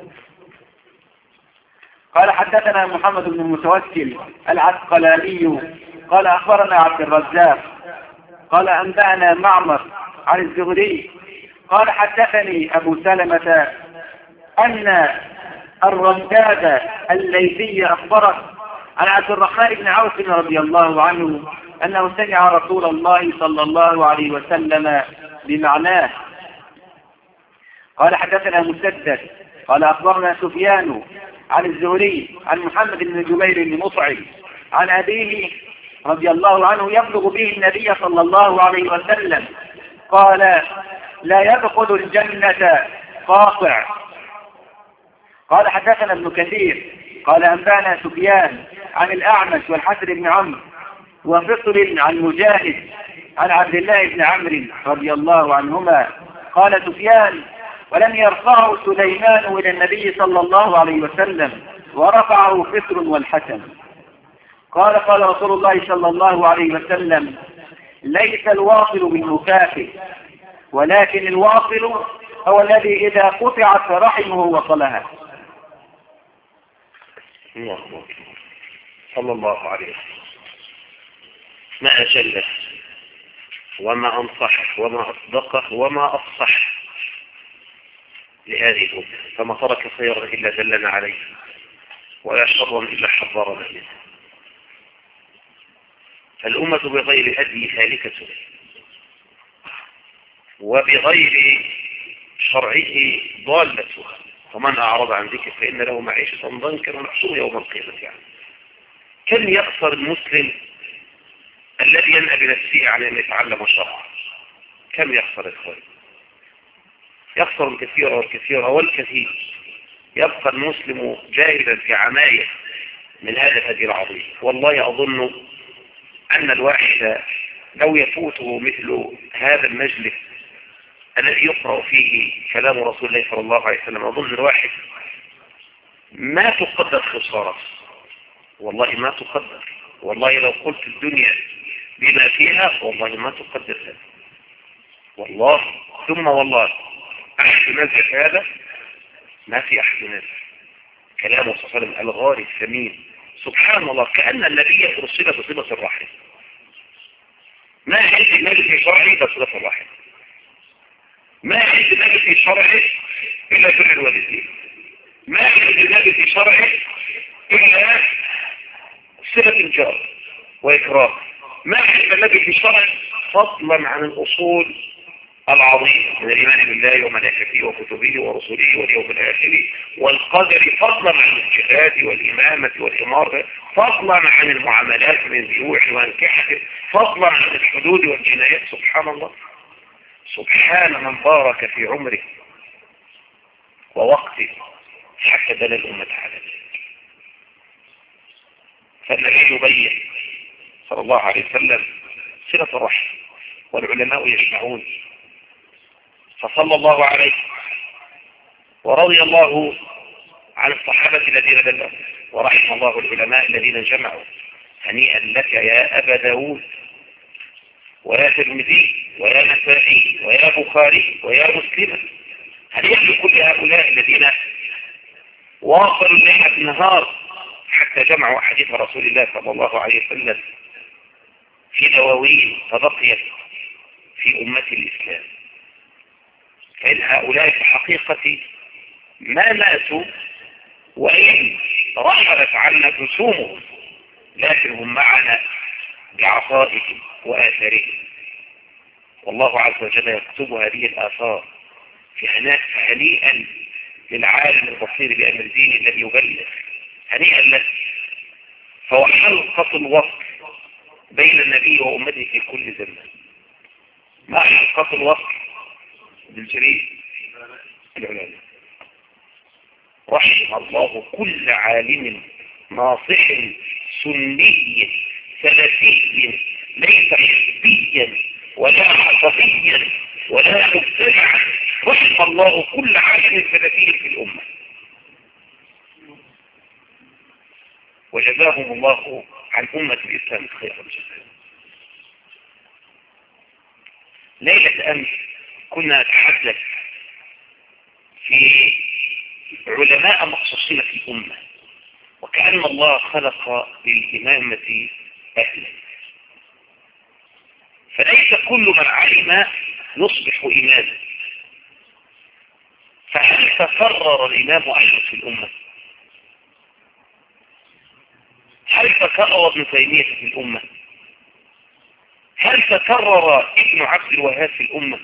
قال حدثنا محمد بن المتوكل العسقلاني قال أخبرنا عبد الرزاق قال أنبأنا معمر عن الزهري قال حدثني أبو سلمة أن الرنداد الليثي أخبره عن عبد الرحمن بن عوف رضي الله عنه أنه سمع رسول الله صلى الله عليه وسلم بمعناه. قال حدثنا مسدد قال أخبرنا سفيان عن الزهري عن محمد بن جبير بن مطعم عن أبيه رضي الله عنه يبلغ به النبي صلى الله عليه وسلم قال لا يدخل الجنة قاطع. قال حدثنا ابن كثير قال أنبأنا سفيان عن الأعمش والحسن بن عمرو وفصل عن مجاهد عن عبد الله بن عمرو رضي الله عنهما قال سفيان ولم يرفعه سليمان إلى النبي صلى الله عليه وسلم ورفعه فصل والحسن. قال قال رسول الله صلى الله عليه وسلم ليس الواصل بالمكافئ ولكن الواصل هو الذي إذا قطعت رحمه وصلها. صلى الله عليه وسلم ما أجله وما أنصحه وما أصدقه وما أفصح لهذه الأمة فما ترك خيرا إلا دلنا عليه ولا شرا إلا حذرنا منه. الأمة بغير هدي هالكة وبغير شرعه ضالتها ومن أعرض عن ذكر فإن له معيشة ضنكا ونحشره يوم القيامة. يعني كم يقصر المسلم الذي ينأى بنفسه عن أن يتعلم شرعا؟ كم يقصر الخير؟ يقصر الكثير والكثير والكثير. يبقى المسلم جاهلا في عماية من هذا الهدي العظيم. والله أظن أن الواحد لو يفوته مثل هذا المجلس الذي يقرأ فيه كلام رسول الله صلى الله عليه وسلم أظن الواحد ما تقدر خسارة. والله ما تقدر. والله لو قلت الدنيا بما فيها والله ما تقدر هذا. والله ثم والله أحد نزل هذا ما في أحد نزل كلامه صلى الله عليه وسلم الغالي الثمين. سبحان الله كأن النبي أرسل بصلة الرحم. ما عند النبي في شرعه بصلة الرحم. ما عند النبي في شرعه إلا بر الوالدين. ما عند النبي في شرعه إلا صلة الجار وإكرام. ما عند النبي في شرعه فضلا عن الأصول العظيم من الإيمان بالله وملائكته وكتبه ورسله واليوم الآخر والقدر فضلا عن الجهاد والإمامة والإمارة فضلا عن المعاملات من بيوع وانكحة فضلا عن الحدود والجنايات. سبحان الله. سبحان من بارك في عمره ووقته حتى دل الأمة على ذلك. فالنبي يبين صلى الله عليه وسلم صلة الرحم، والعلماء يجمعون، فصلى الله عليه ورضي الله عن الصحابة الذين بلغوا، ورحم الله العلماء الذين جمعوا. هنيئا لك يا أبا داود ويا ترمذي ويا نسائي ويا بخاري ويا مسلم، هنيئا لكل هؤلاء الذين واصلوا الليل النهار حتى جمعوا حديث رسول الله صلى الله عليه وسلم في دواوين فبقيت في أمة الإسلام. فإن هؤلاء في الحقيقة ما ماتوا وإن رحلت عنا جسومهم، لكن هم معنا بعطائهم وآثارهم، والله عز وجل يكتب هذه الآثار في هنيئا للعالم البصير بأمر الدين الذي يبلغ، هنيئا له. فهو حلقة الوصل بين النبي وأمته في كل زمان. ما حلقة الوصل بالجريد العلماء. رحم الله كل عالم ناصح سني سلفي ليس حزبيا ولا عصبيا ولا مبتدعا، رحم الله كل عالم سلفي في الأمة، وجزاهم الله عن أمة الإسلام خير الجزاء. ليلة أمس كنا نتحدث في علماء مخصوصين في الأمة، وكأن الله خلق للإمامة أهلا، فليس كل من علم يصبح إماما. فهل تكرر الإمام أحمد في الأمة؟ هل تكرر ابن تيمية في الأمة؟ هل تكرر ابن عبد الوهاب في الأمة؟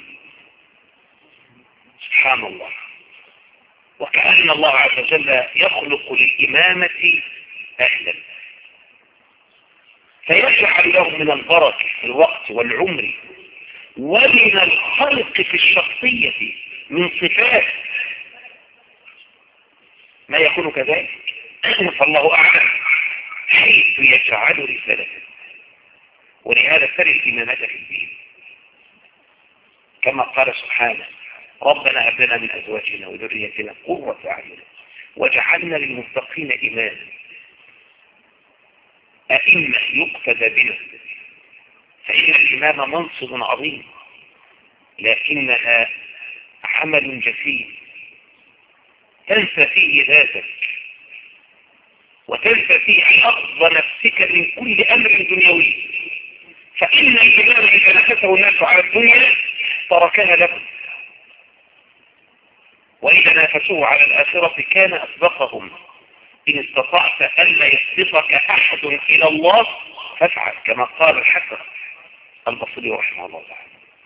سبحان الله. وكأن الله عز وجل يخلق للإمامة أهلا، فيجعل لهم من البركة في الوقت والعمر ومن الخلق في الشخصية من صفات ما يكون كذلك، فالله أعلم حيث يجعل رسالته. ولهذا ترى الإمامة في الدين كما قال سبحانه: ربنا هب لنا من أزواجنا وذريتنا قرة أعين وجعلنا للمتقين إماما. أئمة يقتدى بنا، فإن الإمامة منصب عظيم، لكنها عمل جسيم تنسى فيه ذاتك وتنسى فيه حظ نفسك من كل أمر دنيوي. فإن الإمام إذا نفسه الناس على الدنيا تركها لكم، وإذا نافسوه على الآخرة كان أسبقهم. إن استطعت ألا يسبقك أحد إلى الله فافعل، كما قال الحسن البصري رحمه الله تعالى.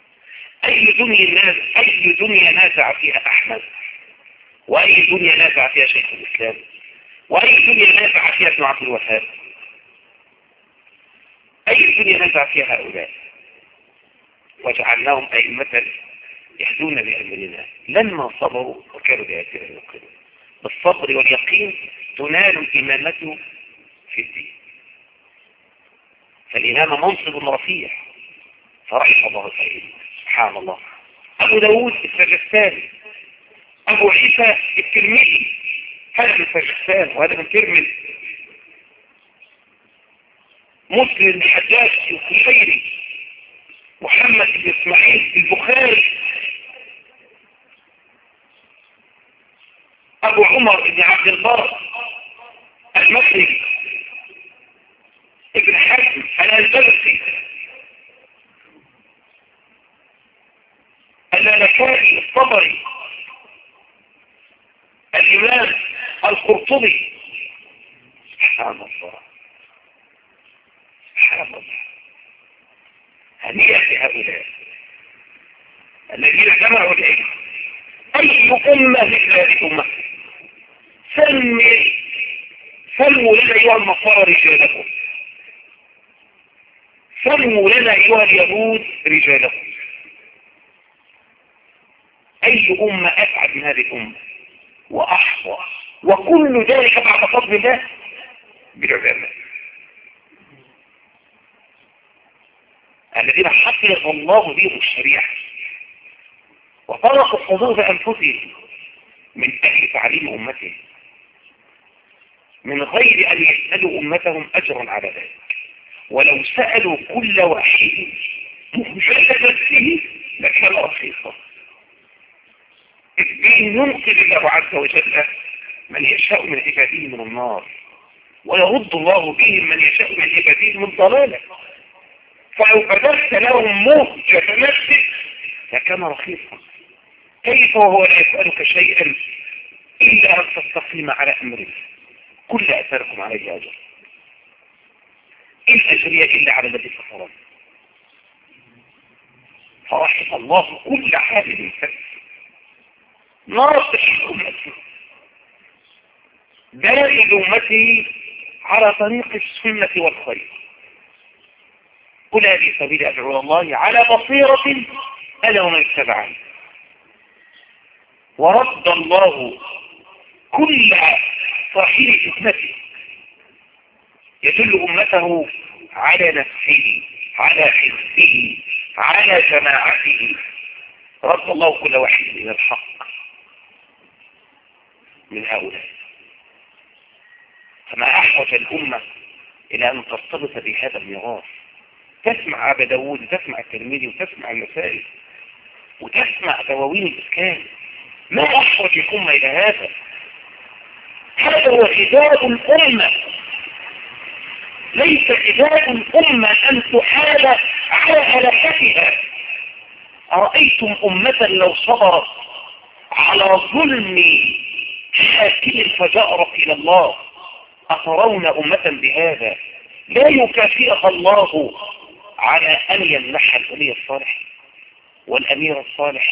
أي دنيا نازع فيها أحمد، وأي دنيا نازع فيها شيخ الإسلام، وأي دنيا نازع فيها ابن عبد الوهاب، أي دنيا نازع فيها هؤلاء، وجعلناهم أئمة يهدون بأمرنا لما صبروا وكانوا بآياتنا يوقنون. بالصبر واليقين تنال الإمامة في الدين. فالإمامة منصب رفيع، فرحم الله الأئمة. سبحان الله. أبو داود السجستاني، أبو عيسى الترمذي، هذا من سجستان وهذا من ترمذي، مسلم بن حجاج القشيري، محمد بن إسماعيل البخاري، أبو عمر بن عبد البر المصري، ابن حزم الأندلسي، اللالكائي الطبري، الإمام القرطبي. سبحان الله سبحان الله. هنيئا لهؤلاء الذين جمعوا العلم. أي أمة مثل هذه الأمة؟ سموا لنا أيها النصارى رجالكم، سموا لنا أيها اليهود رجالكم. أي أمة أسعد من هذه الأمة وأحظى، وكل ذلك بعد فضل الله بالعلماء. الذين حفظ الله بهم الشريعة وطرقوا حظوظ أنفسهم من أجل تعليم أمتهم من غير أن يسألوا أمتهم أجرا على ذلك. ولو سألوا كل واحد مجرد نفسه لكان رخيصا. الدين ينقذ الله عز وجل من يشاء من عباده من النار، ويرد الله بهم من يشاء من عباده من ضلاله. فلو بذلت لهم موجة نفسك لكان رخيصا. كيف وهو لا يسألك شيئا إلا أن تستقيم على أمره كل أثركم عليه أجر. إن أجري إلا على الذي كفرني. فرحم الله كل عالم فاسد ناصح أمته دائل أمته على طريق السنة والخير. قل هذه سبيل أدعو إلى الله على بصيرة أنا ومن اتبعني. ورد الله كل صاحب فتنته يدل أمته على نفسه على حزبه على جماعته. رد الله كل واحد إلى الحق من هؤلاء. فما أحوج الأمة إلى أن ترتبط بهذا الميراث. تسمع أبا داود وتسمع الترمذي وتسمع المسائل وتسمع دواوين الإسكان. ما أحوج الأمة إلى هذا؟ هذا هو غذاء الأمة. ليس غذاء الأمة أن تحال على هلكتها. أرأيتم أمة لو صبرت على ظلم حاكم فجأرت إلى الله أترون أمة بهذا لا يكافئها الله على أن يمنح الولي الصالح والأمير الصالح؟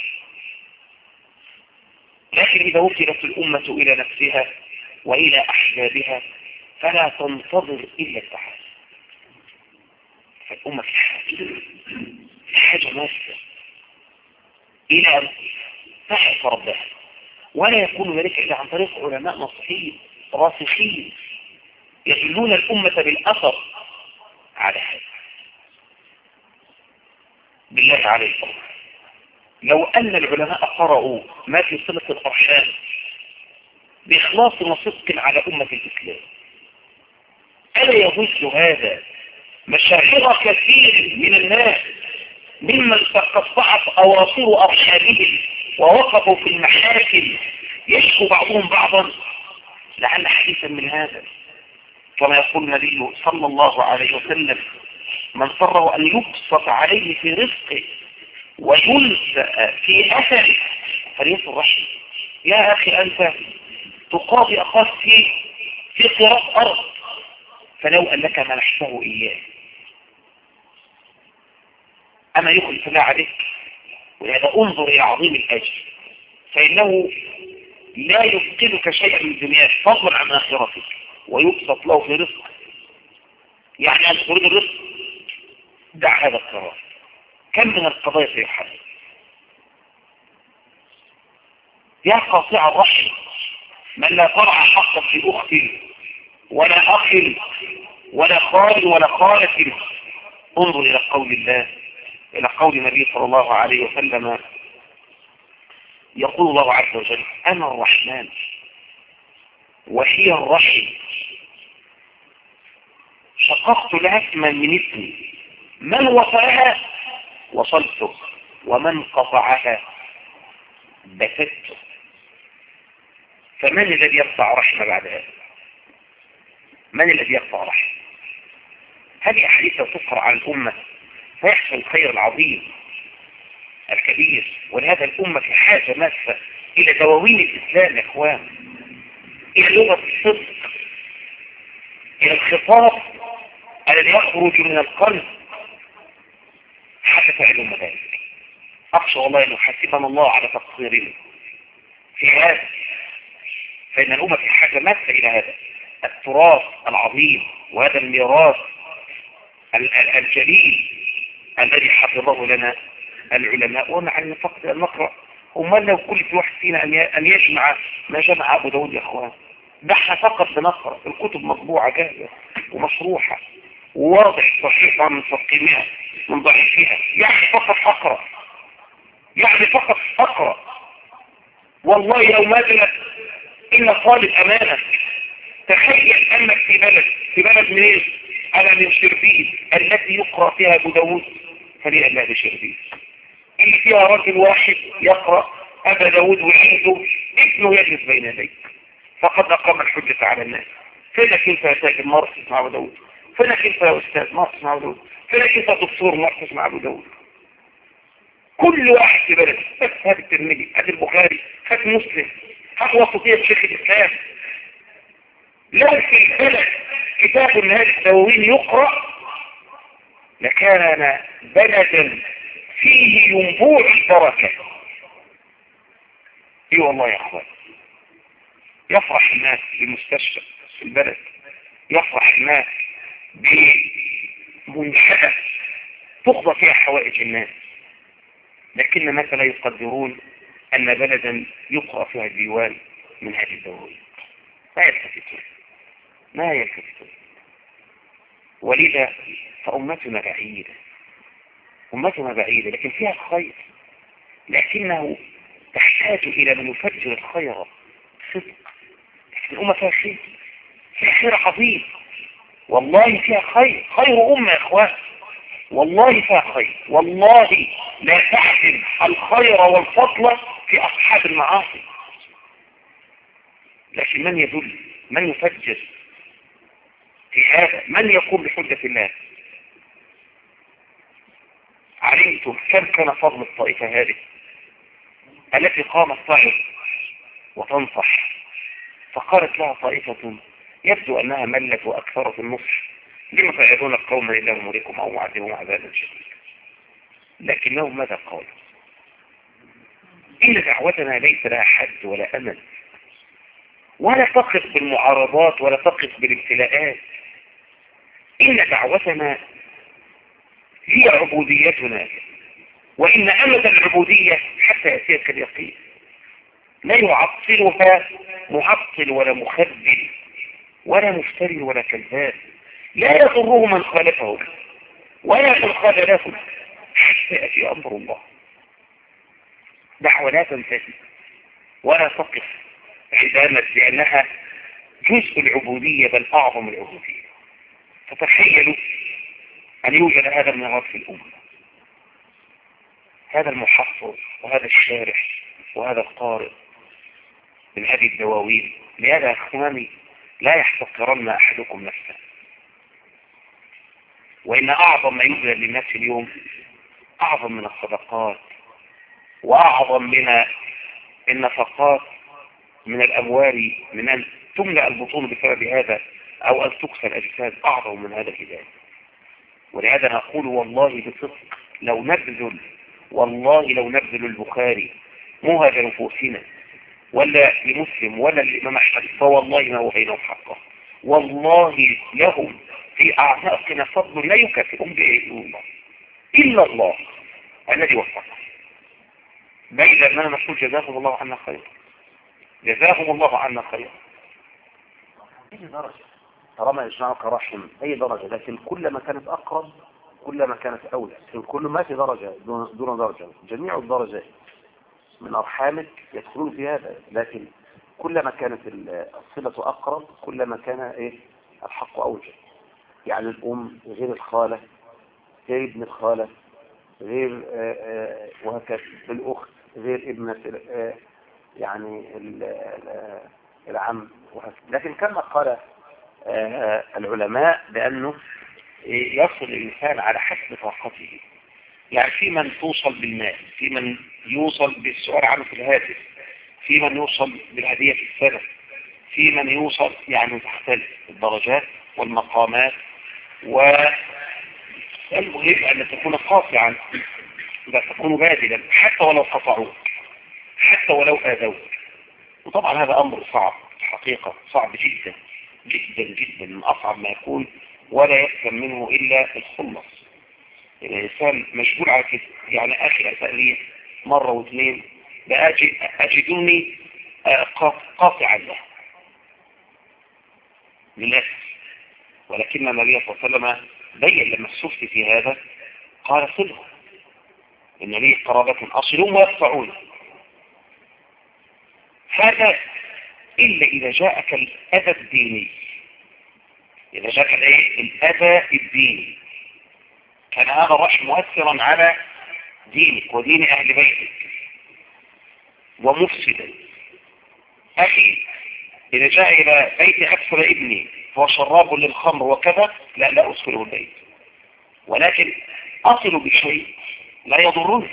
لكن إذا وكلت الأمة إلى نفسها وإلى أحبابها فلا تنتظر إلا التحاسن. فالأمة في حاجة ماسة إلى أن تحف ربها، ولا يكون ذلك إلا عن طريق علماء نصحين راسخين يدلون الأمة بالأثر على هذا. بالله عليكم لو أن العلماء قرأوا ما في صلة الأرحام بإخلاص وصدق على أمة الإسلام ألا يضج هذا مشاعر كثير من الناس ممن تقطعت أواصر أرحامهم ووقفوا في المحاكم يشكو بعضهم بعضا لعل حديثا من هذا. كما يقول النبي صلى الله عليه وسلم من سره أن يبسط عليه في رزقه وينسأ في أثره فليصل رحمه. يا أخي أنت تقاضي أخاك في قراء أرض فلو أنك منحته إياه أما يخلف الله عليك. ولهذا انظر إلى عظيم الأجر فإنه لا يفقدك شيئا من دنياك فضلا عن آخرتك ويبسط له في رزقك. يعني أن تريد الرزق دع هذا القرار. كم من القضايا سيحل يا قاطع الرحم من لا ترعى حقا في أخت ولا أخ ولا خال ولا خالة. انظر إلى قول الله إلى قول النبي صلى الله عليه وسلم يقول الله عز وجل أنا الرحمن وهي الرحم شققت الاسم من اسمي من وصلها وصلته ومن قطعها بتته. فمن الذي يقطع رحمه بعد هذا؟ من الذي يقطع رحمه؟ هذه أحاديث تقرأ على الأمة فيحصل الخير العظيم الكبير. ولهذا الأمة في حاجة ماسة إلى دواوين الإسلام يا إخوان، إلى لغة الصدق، إلى الخطاب الذي يخرج من القلب حتى تعلم ذلك. أخشى والله أن يحاسبنا الله على تقصيرنا في هذا. فإن الأمة في حاجة ماسة إلى هذا التراث العظيم وهذا الميراث الجليل الذي حفظه لنا العلماء. ومع أن فقط نقرأ أمال لو كل في واحد فينا أن يجمع ما جمع أبو داود يا أخوان. نحن فقط بنقرأ الكتب مطبوعة جاهزة ومشروحة وواضح صحيحة من تقييمها من ضعيفها، يعني فقط أقرأ، يعني فقط أقرأ. والله لو ما جلت إلا طالب أمانة. تخيل أنك في بلد منين؟ أنا من شربين التي يقرأ فيها أبو داود، فليه الله بشربين اللي فيها رجل واحد يقرأ أبا داود وعنده ابنه يجلس بين يديه، فقد أقام الحجة على الناس. فينك انت يا تاجر ما رحت مع أبو داود؟ فينك انت يا أستاذ ما رحت مع أبو داود؟ فينك انت دكتور ما رحت مع أبو داود؟ كل واحد في بلد، بس هات الترمذي، هات البخاري، هات مسلم، هات وسطية شيخ الإسلام. لو في البلد كتاب من هذه الدواوين يقرأ لكان بلدا فيه ينبوع البركة. اي والله يا اخوان، يفرح الناس بمستشفى في البلد، يفرح الناس بمنشأة تقضى فيها حوائج الناس، لكن الناس لا يقدرون أن بلدا يقرأ فيها الديوان من هذه الدواوين، لا يلتفتون، ما يلتفتون. ولذا فأمتنا بعيدة، أمتنا بعيدة لكن فيها خير، لكنه تحتاج إلى من يفجر الخير صدق. الأمة فيها خير، فيها خير عظيم، والله فيها خير، خير أمة يا إخوان، والله فيها خير، والله لا تحسب الخير والفضل في أصحاب المعاصي، لكن من يدل، من يفجر في هذا، من يقوم بحجة الله. علمتم كم كان فضل الطائفة هذه التي قامت تعظ وتنصح، فقالت لها طائفة يبدو أنها ملت وأكثرت النصح، لما تعظون القوم إلا أمركم أو معذبهم عذابا شديدا. لكنهم ماذا قالوا؟ إن دعوتنا ليس لها حد ولا أمل، ولا تقف بالمعارضات ولا تقف بالابتلاءات. إن دعوتنا هي عبوديتنا، وإن أمد العبودية حتى يأتيك اليقين، لا يعطلها معطل ولا مخذل ولا مفتري ولا كذاب، لا يضره من خالفه ولا من خذلهم حتى يأتي أمر الله. دعوة لا تنتهي ولا تقف عندما لأنها جزء العبودية بل أعظم العبودية. فتخيلوا أن يوجد هذا النهار في الأمة، هذا المحفظ وهذا الشارح وهذا القارئ من هذه الدواوين. لهذا يا أخواني لا يحتقرن أحدكم نفسه، وإن أعظم ما يوجد للناس اليوم أعظم من الصدقات وأعظم من النفقات من الأموال، من أن تملأ البطون بسبب هذا أو أن تكسر الأجساد، أعظم من هذا الهداية. ولهذا نقول والله بصدق لو نبذل، والله لو نبذل البخاري مهج نفوسنا ولا لمسلم ولا للإمام أحمد فوالله ما وهينهم حقه، والله لهم في أعماقنا فضل لا يكافئهم به الله إلا الله الذي وفقه. بيد أننا نقول جزاهم الله عنا خير، جزاهم الله عنا خير. أي درجة طالما يجمعك رحم أي درجة، لكن كلما كانت أقرب كلما كانت أولى، كل ما في درجة دون درجة، جميع الدرجات من أرحامك يدخلون في هذا، لكن كلما كانت الصلة أقرب كلما كان الحق أوجه. يعني الأم غير الخالة غير ابن الخالة غير وهكذا، الأخت غير ابنة يعني العم وهكذا. لكن كما قال العلماء بأنه يصل الإنسان على حسب طاقته، يعني في من توصل بالمال، في من يوصل بالسؤال عنه في الهاتف، في من يوصل بالهدية في السنة، في من يوصل، يعني تختلف الدرجات والمقامات. والمهم أن تكون قاطعا، لا تكون باذلا حتى ولو قطعوك، حتى ولو آذوك. وطبعا هذا أمر صعب حقيقة، صعب جدا جدا جدا، من أصعب ما يكون، ولا يفهم منه إلا الخلص. الإنسان مشغول على كده. يعني أخي أسأليه مرة واثنين أجدوني قاطعا له للأسف، ولكن النبي صلى الله عليه وسلم بين لما استفتي في هذا قال صله، إن لي قرابة أصلهم ويقطعون. هذا إلا إذا جاءك الأذى الديني، إذا جاءك الأذى الديني كان هذا الرحم مؤثرا على دينك ودين أهل بيتك ومفسدا. أخي إذا جاء إلى بيت أكثر ابني هو شراب للخمر وكذا، لا أدخله البيت، ولكن أصل بشيء لا يضرني.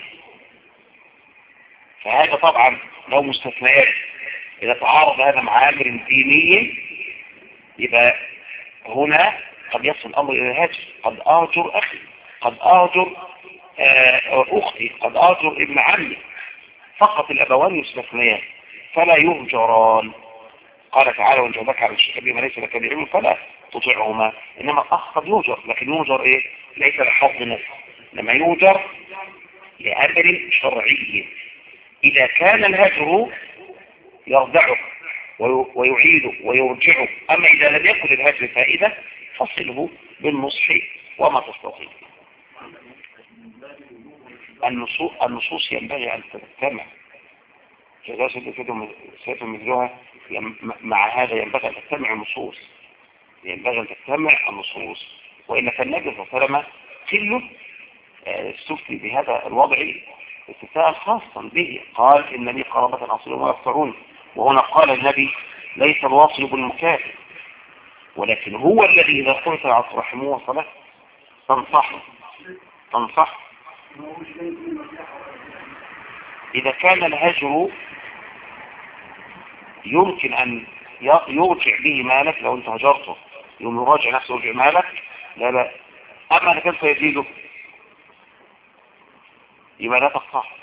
فهذا طبعا لو مستثنيات، إذا تعارض هذا مع أمر ديني يبقى هنا قد يصل الأمر إلى الهجر. قد أهجر أخي، قد أهجر أختي، قد أهجر ابن عمي، فقط الأبوان مستثنيات فلا يهجران. قال تعالى وإن جاءك على الشرك بما ليس لك بعلم فلا تطيعهما. إنما الأخ قد يهجر، لكن يهجر ليس لحظ نفس، لما يهجر لأمر شرعي. إذا كان الهجر يرضعه ويعيده ويرجعه، أما إذا لم يكن الهجر فائدة فصله بالنصح وما تستطيع. النصوص ينبغي أن تجتمع، كذا سيدهم مثلها. مع هذا ينبغي أن تجتمع النصوص، ينبغي أن تجتمع النصوص، وإلا فالنبي صلى الله عليه وسلم كله استفتي بهذا الوضع استفتاء خاصا به. قال إن لي قرابة أصلهم ويقطعون، وهنا قال النبي ليس الواصل بالمكافئ، ولكن هو الذي إذا قلت رحمه وصله تنصح. إذا كان الهجر يمكن أن يرجع به مالك، لو أنت هجرته يوم يراجع نفسه يرجع مالك، لا. أما إذا كان سيزيده يبقى لا تقطع.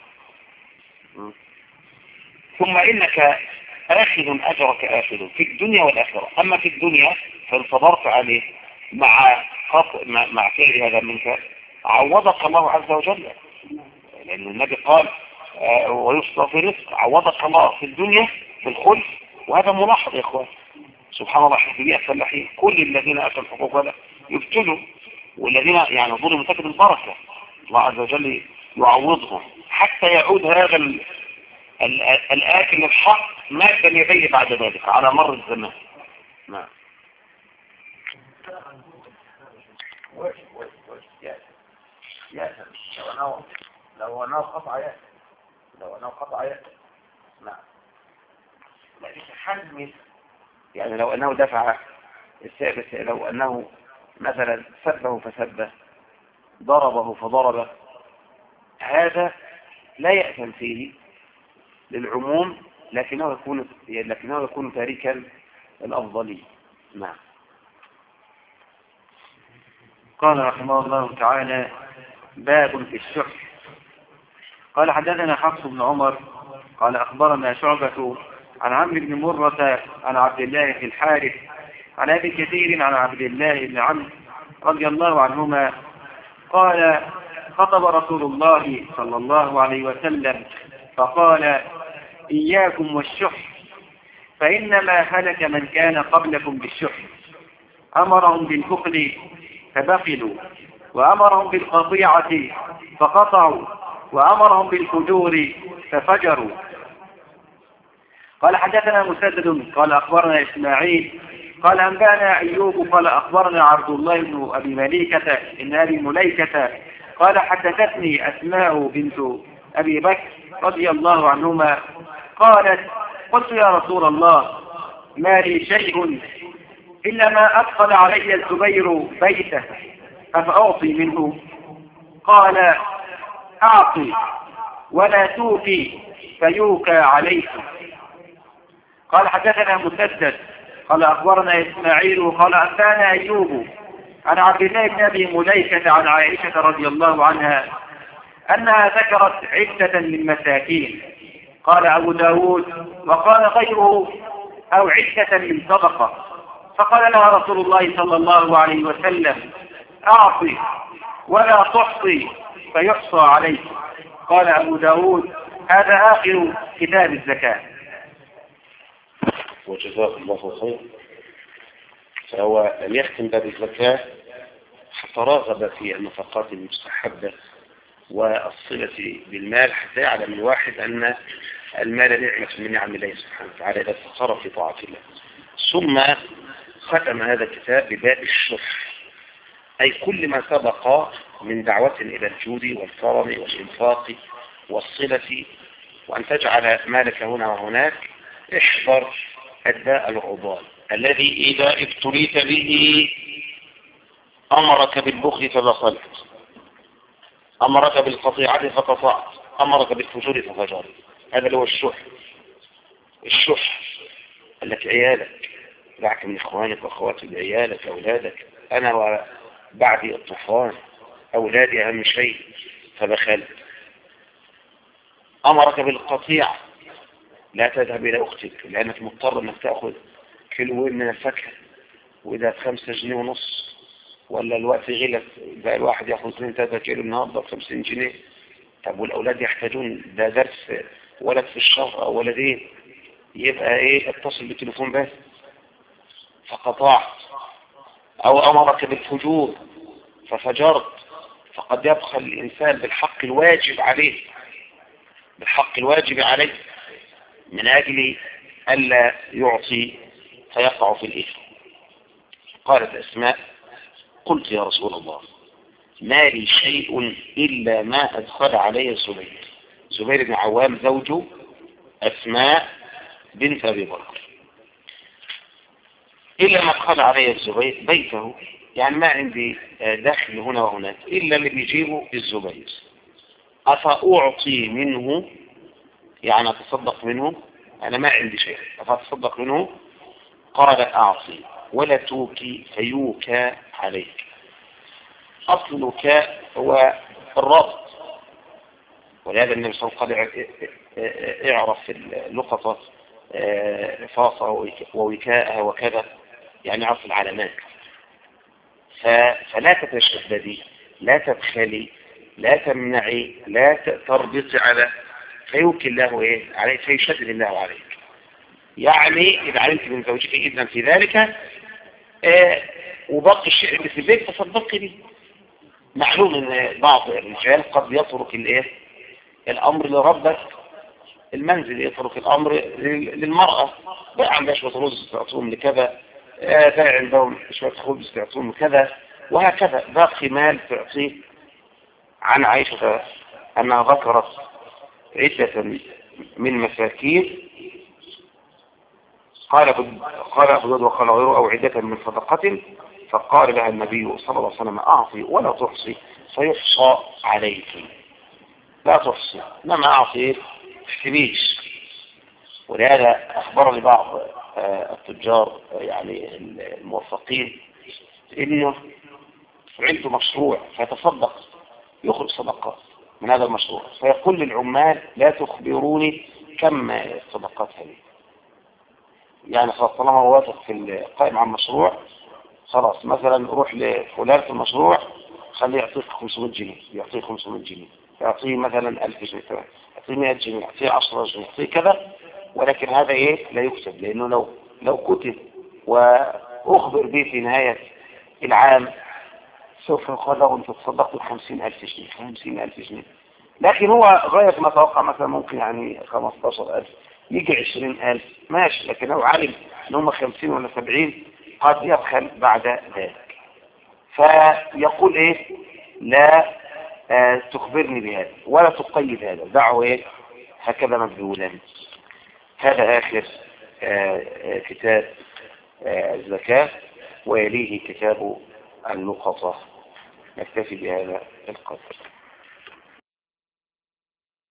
ثم إنك آخذ أجرك آخذ في الدنيا والآخرة. أما في الدنيا فإن صبرت عليه مع فعل هذا منك عوضك الله عز وجل، لأن النبي قال ويصلى في رزق، عوضك الله في الدنيا في الخلف. وهذا ملاحظ يا إخوان، سبحان الله، حسبية فلاحين كل الذين أتوا الحقوق هذا يبتلوا، والذين يعني ظلموا تجد البركة الله عز وجل يعوضهم حتى يعود هذا الآكل الحق مادا يديه بعد ذلك على مر الزمان. نعم. لو أنه قطع يأتي نعم، لكن حجم يعني لو أنه دفع السائل، لو أنه مثلا سبه فسبه، ضربه فضربه، هذا لا يأثم فيه للعموم، لكنه يكون تاركا الأفضلية. نعم. قال رحمه الله تعالى باب في الشح. قال حدثنا حفص بن عمر قال أخبرنا شعبة عن عمرو بن مرة عن عبد الله بن الحارث عن أبي كثير عن عبد الله بن عمرو رضي الله عنهما قال خطب رسول الله صلى الله عليه وسلم فقال إياكم والشح، فإنما هلك من كان قبلكم بالشح، أمرهم بالبخل فبخلوا، وأمرهم بالقطيعة فقطعوا، وأمرهم بالفجور ففجروا. قال حدثنا مسدد قال أخبرنا إسماعيل قال أنبأنا أيوب قال أخبرنا عبد الله بن أبي مليكة قال حدثتني أسماء بنت أبي بكر رضي الله عنهما قالت قلت يا رسول الله ما لي شيء إلا ما أدخل علي الزبير بيته أفأعطي منه؟ قال أعطي ولا توفي فيوكى عليك. قال حدثنا مسدد قال أخبرنا إسماعيل قال أنبأنا أيوب عن عبد الله بن أبي مليكة عن عائشة رضي الله عنها أنها ذكرت عدة من مساكين. قال أبو داود وقال غيره أو عدة من صدقة، فقال لها رسول الله صلى الله عليه وسلم أعطي ولا تحصي فيحصى عليك. قال أبو داود هذا آخر كتاب الزكاة. وجزاك الله خير. فهو لم يختم باب الزكاة فترغب في النفقات المستحبة والصلة بالمال، حتى يعلم الواحد أن المال نعمة من نعم الله سبحانه وتعالى إذا افتقر في طاعة الله. ثم ختم هذا الكتاب بباب الشح، أي كل ما سبق من دعوة إلى الجود والكرم والإنفاق والصلة، وأن تجعل مالك هنا وهناك. احذر الداء العضال الذي إذا ابتليت به أمرك بالبخل فبخلت، أمرك بالقطيعة فقطعت، أمرك بالفجور ففجرت. هذا اللي هو الشح. الشح قال لك عيالك دعك من إخوانك وأخواتك، عيالك أولادك، أنا وبعدي الطوفان، أولادي أهم شيء فبخلت. أمرك بالقطيعة، لا تذهب إلى أختك لأنك مضطر أنك تأخذ كيلوين من الفاكهة، وإذا 5 جنيه ونص، ولا الوقت غلت بقى الواحد يأخذ 2-3 كيلو النهارده ب50 جنيه. طب والأولاد يحتاجون ده درس ولد في الشهر أو ولدين، يبقى إيه؟ اتصل بالتليفون بس فقطعت. أو أمرك بالفجور ففجرت. فقد يبخل الإنسان بالحق الواجب عليه، بالحق الواجب عليه من أجل ألا يعطي فيقع في الإثم. قالت أسماء: قلت يا رسول الله ما لي شيء إلا ما أدخل علي الزبير. زبير بن عوام زوج أسماء بنت أبي بكر. إلا ما أدخل علي الزبير بيته، يعني ما عندي دخل هنا وهناك إلا اللي بيجيبه الزبير. أفأعطي منه، يعني أتصدق منه؟ أنا ما عندي شيء، أفأتصدق منه؟ قال أعطي ولا توكي فيوكى عليك. أصل الوكاء هو الربط، ولهذا النبي صلى الله عليه وسلم قال اعرف اللقطة فاصة ووكاءها وكذا، يعني عرف العلامات. فلا تتشددي، لا تبخلي، لا تمنعي، لا تربطي على فيوكي الله ايه عليك، فيشدد الله عليك. يعني إذا علمت من زوجك إذن في ذلك وباقي الشيء اللي في البيت تصدقي به. معلوم ان بعض الرجال قد يترك الايه الامر لربة المنزل، يترك الامر للمرأة، بقى عندها شوية رز تعطوهم لكذا، بقى عندهم شوية خبز تعطوهم كذا، وهكذا باقي مال تعطيه. عن عائشة انها ذكرت عدة من مساكين، قال أبو داود وقال غيره أو عدة من صدقة، فقال لها النبي صلى الله عليه وسلم أعطي ولا تحصي فيحصى عليك. لا تحصي، إنما أعطي تحسبيش. ولهذا أخبرني بعض التجار يعني الموفقين إنه عنده مشروع فيتصدق، يخرج صدقات من هذا المشروع، فيقول للعمال لا تخبروني كم الصدقات هذه، يعني خلاص طالما هو واثق في القائم على المشروع، خلاص مثلا روح لفلان في المشروع خليه يعطيك 500 جنيه، يعطيه 500 جنيه، يعطيه مثلا 1000 جنيه، يعطيه 100 جنيه، يعطيه 10 جنيه، يعطيه كذا. ولكن هذا ايه؟ لا يكتب، لانه لو كتب واخبر به في نهاية العام سوف يقال له انت تصدقت 50,000 جنيه، 50,000 جنيه. لكن هو غاية ما توقع مثلا ممكن يعني 15,000، يجي 20,000 ماشي، لكن لو علم ان هم 50 ولا 70 قد يبخل بعد ذلك. فيقول ايه؟ لا تخبرني بهذا ولا تقيد هذا، دعوه ايه هكذا مبذولا. هذا اخر كتاب الزكاة، ويليه كتاب اللقطة. نكتفي بهذا القدر.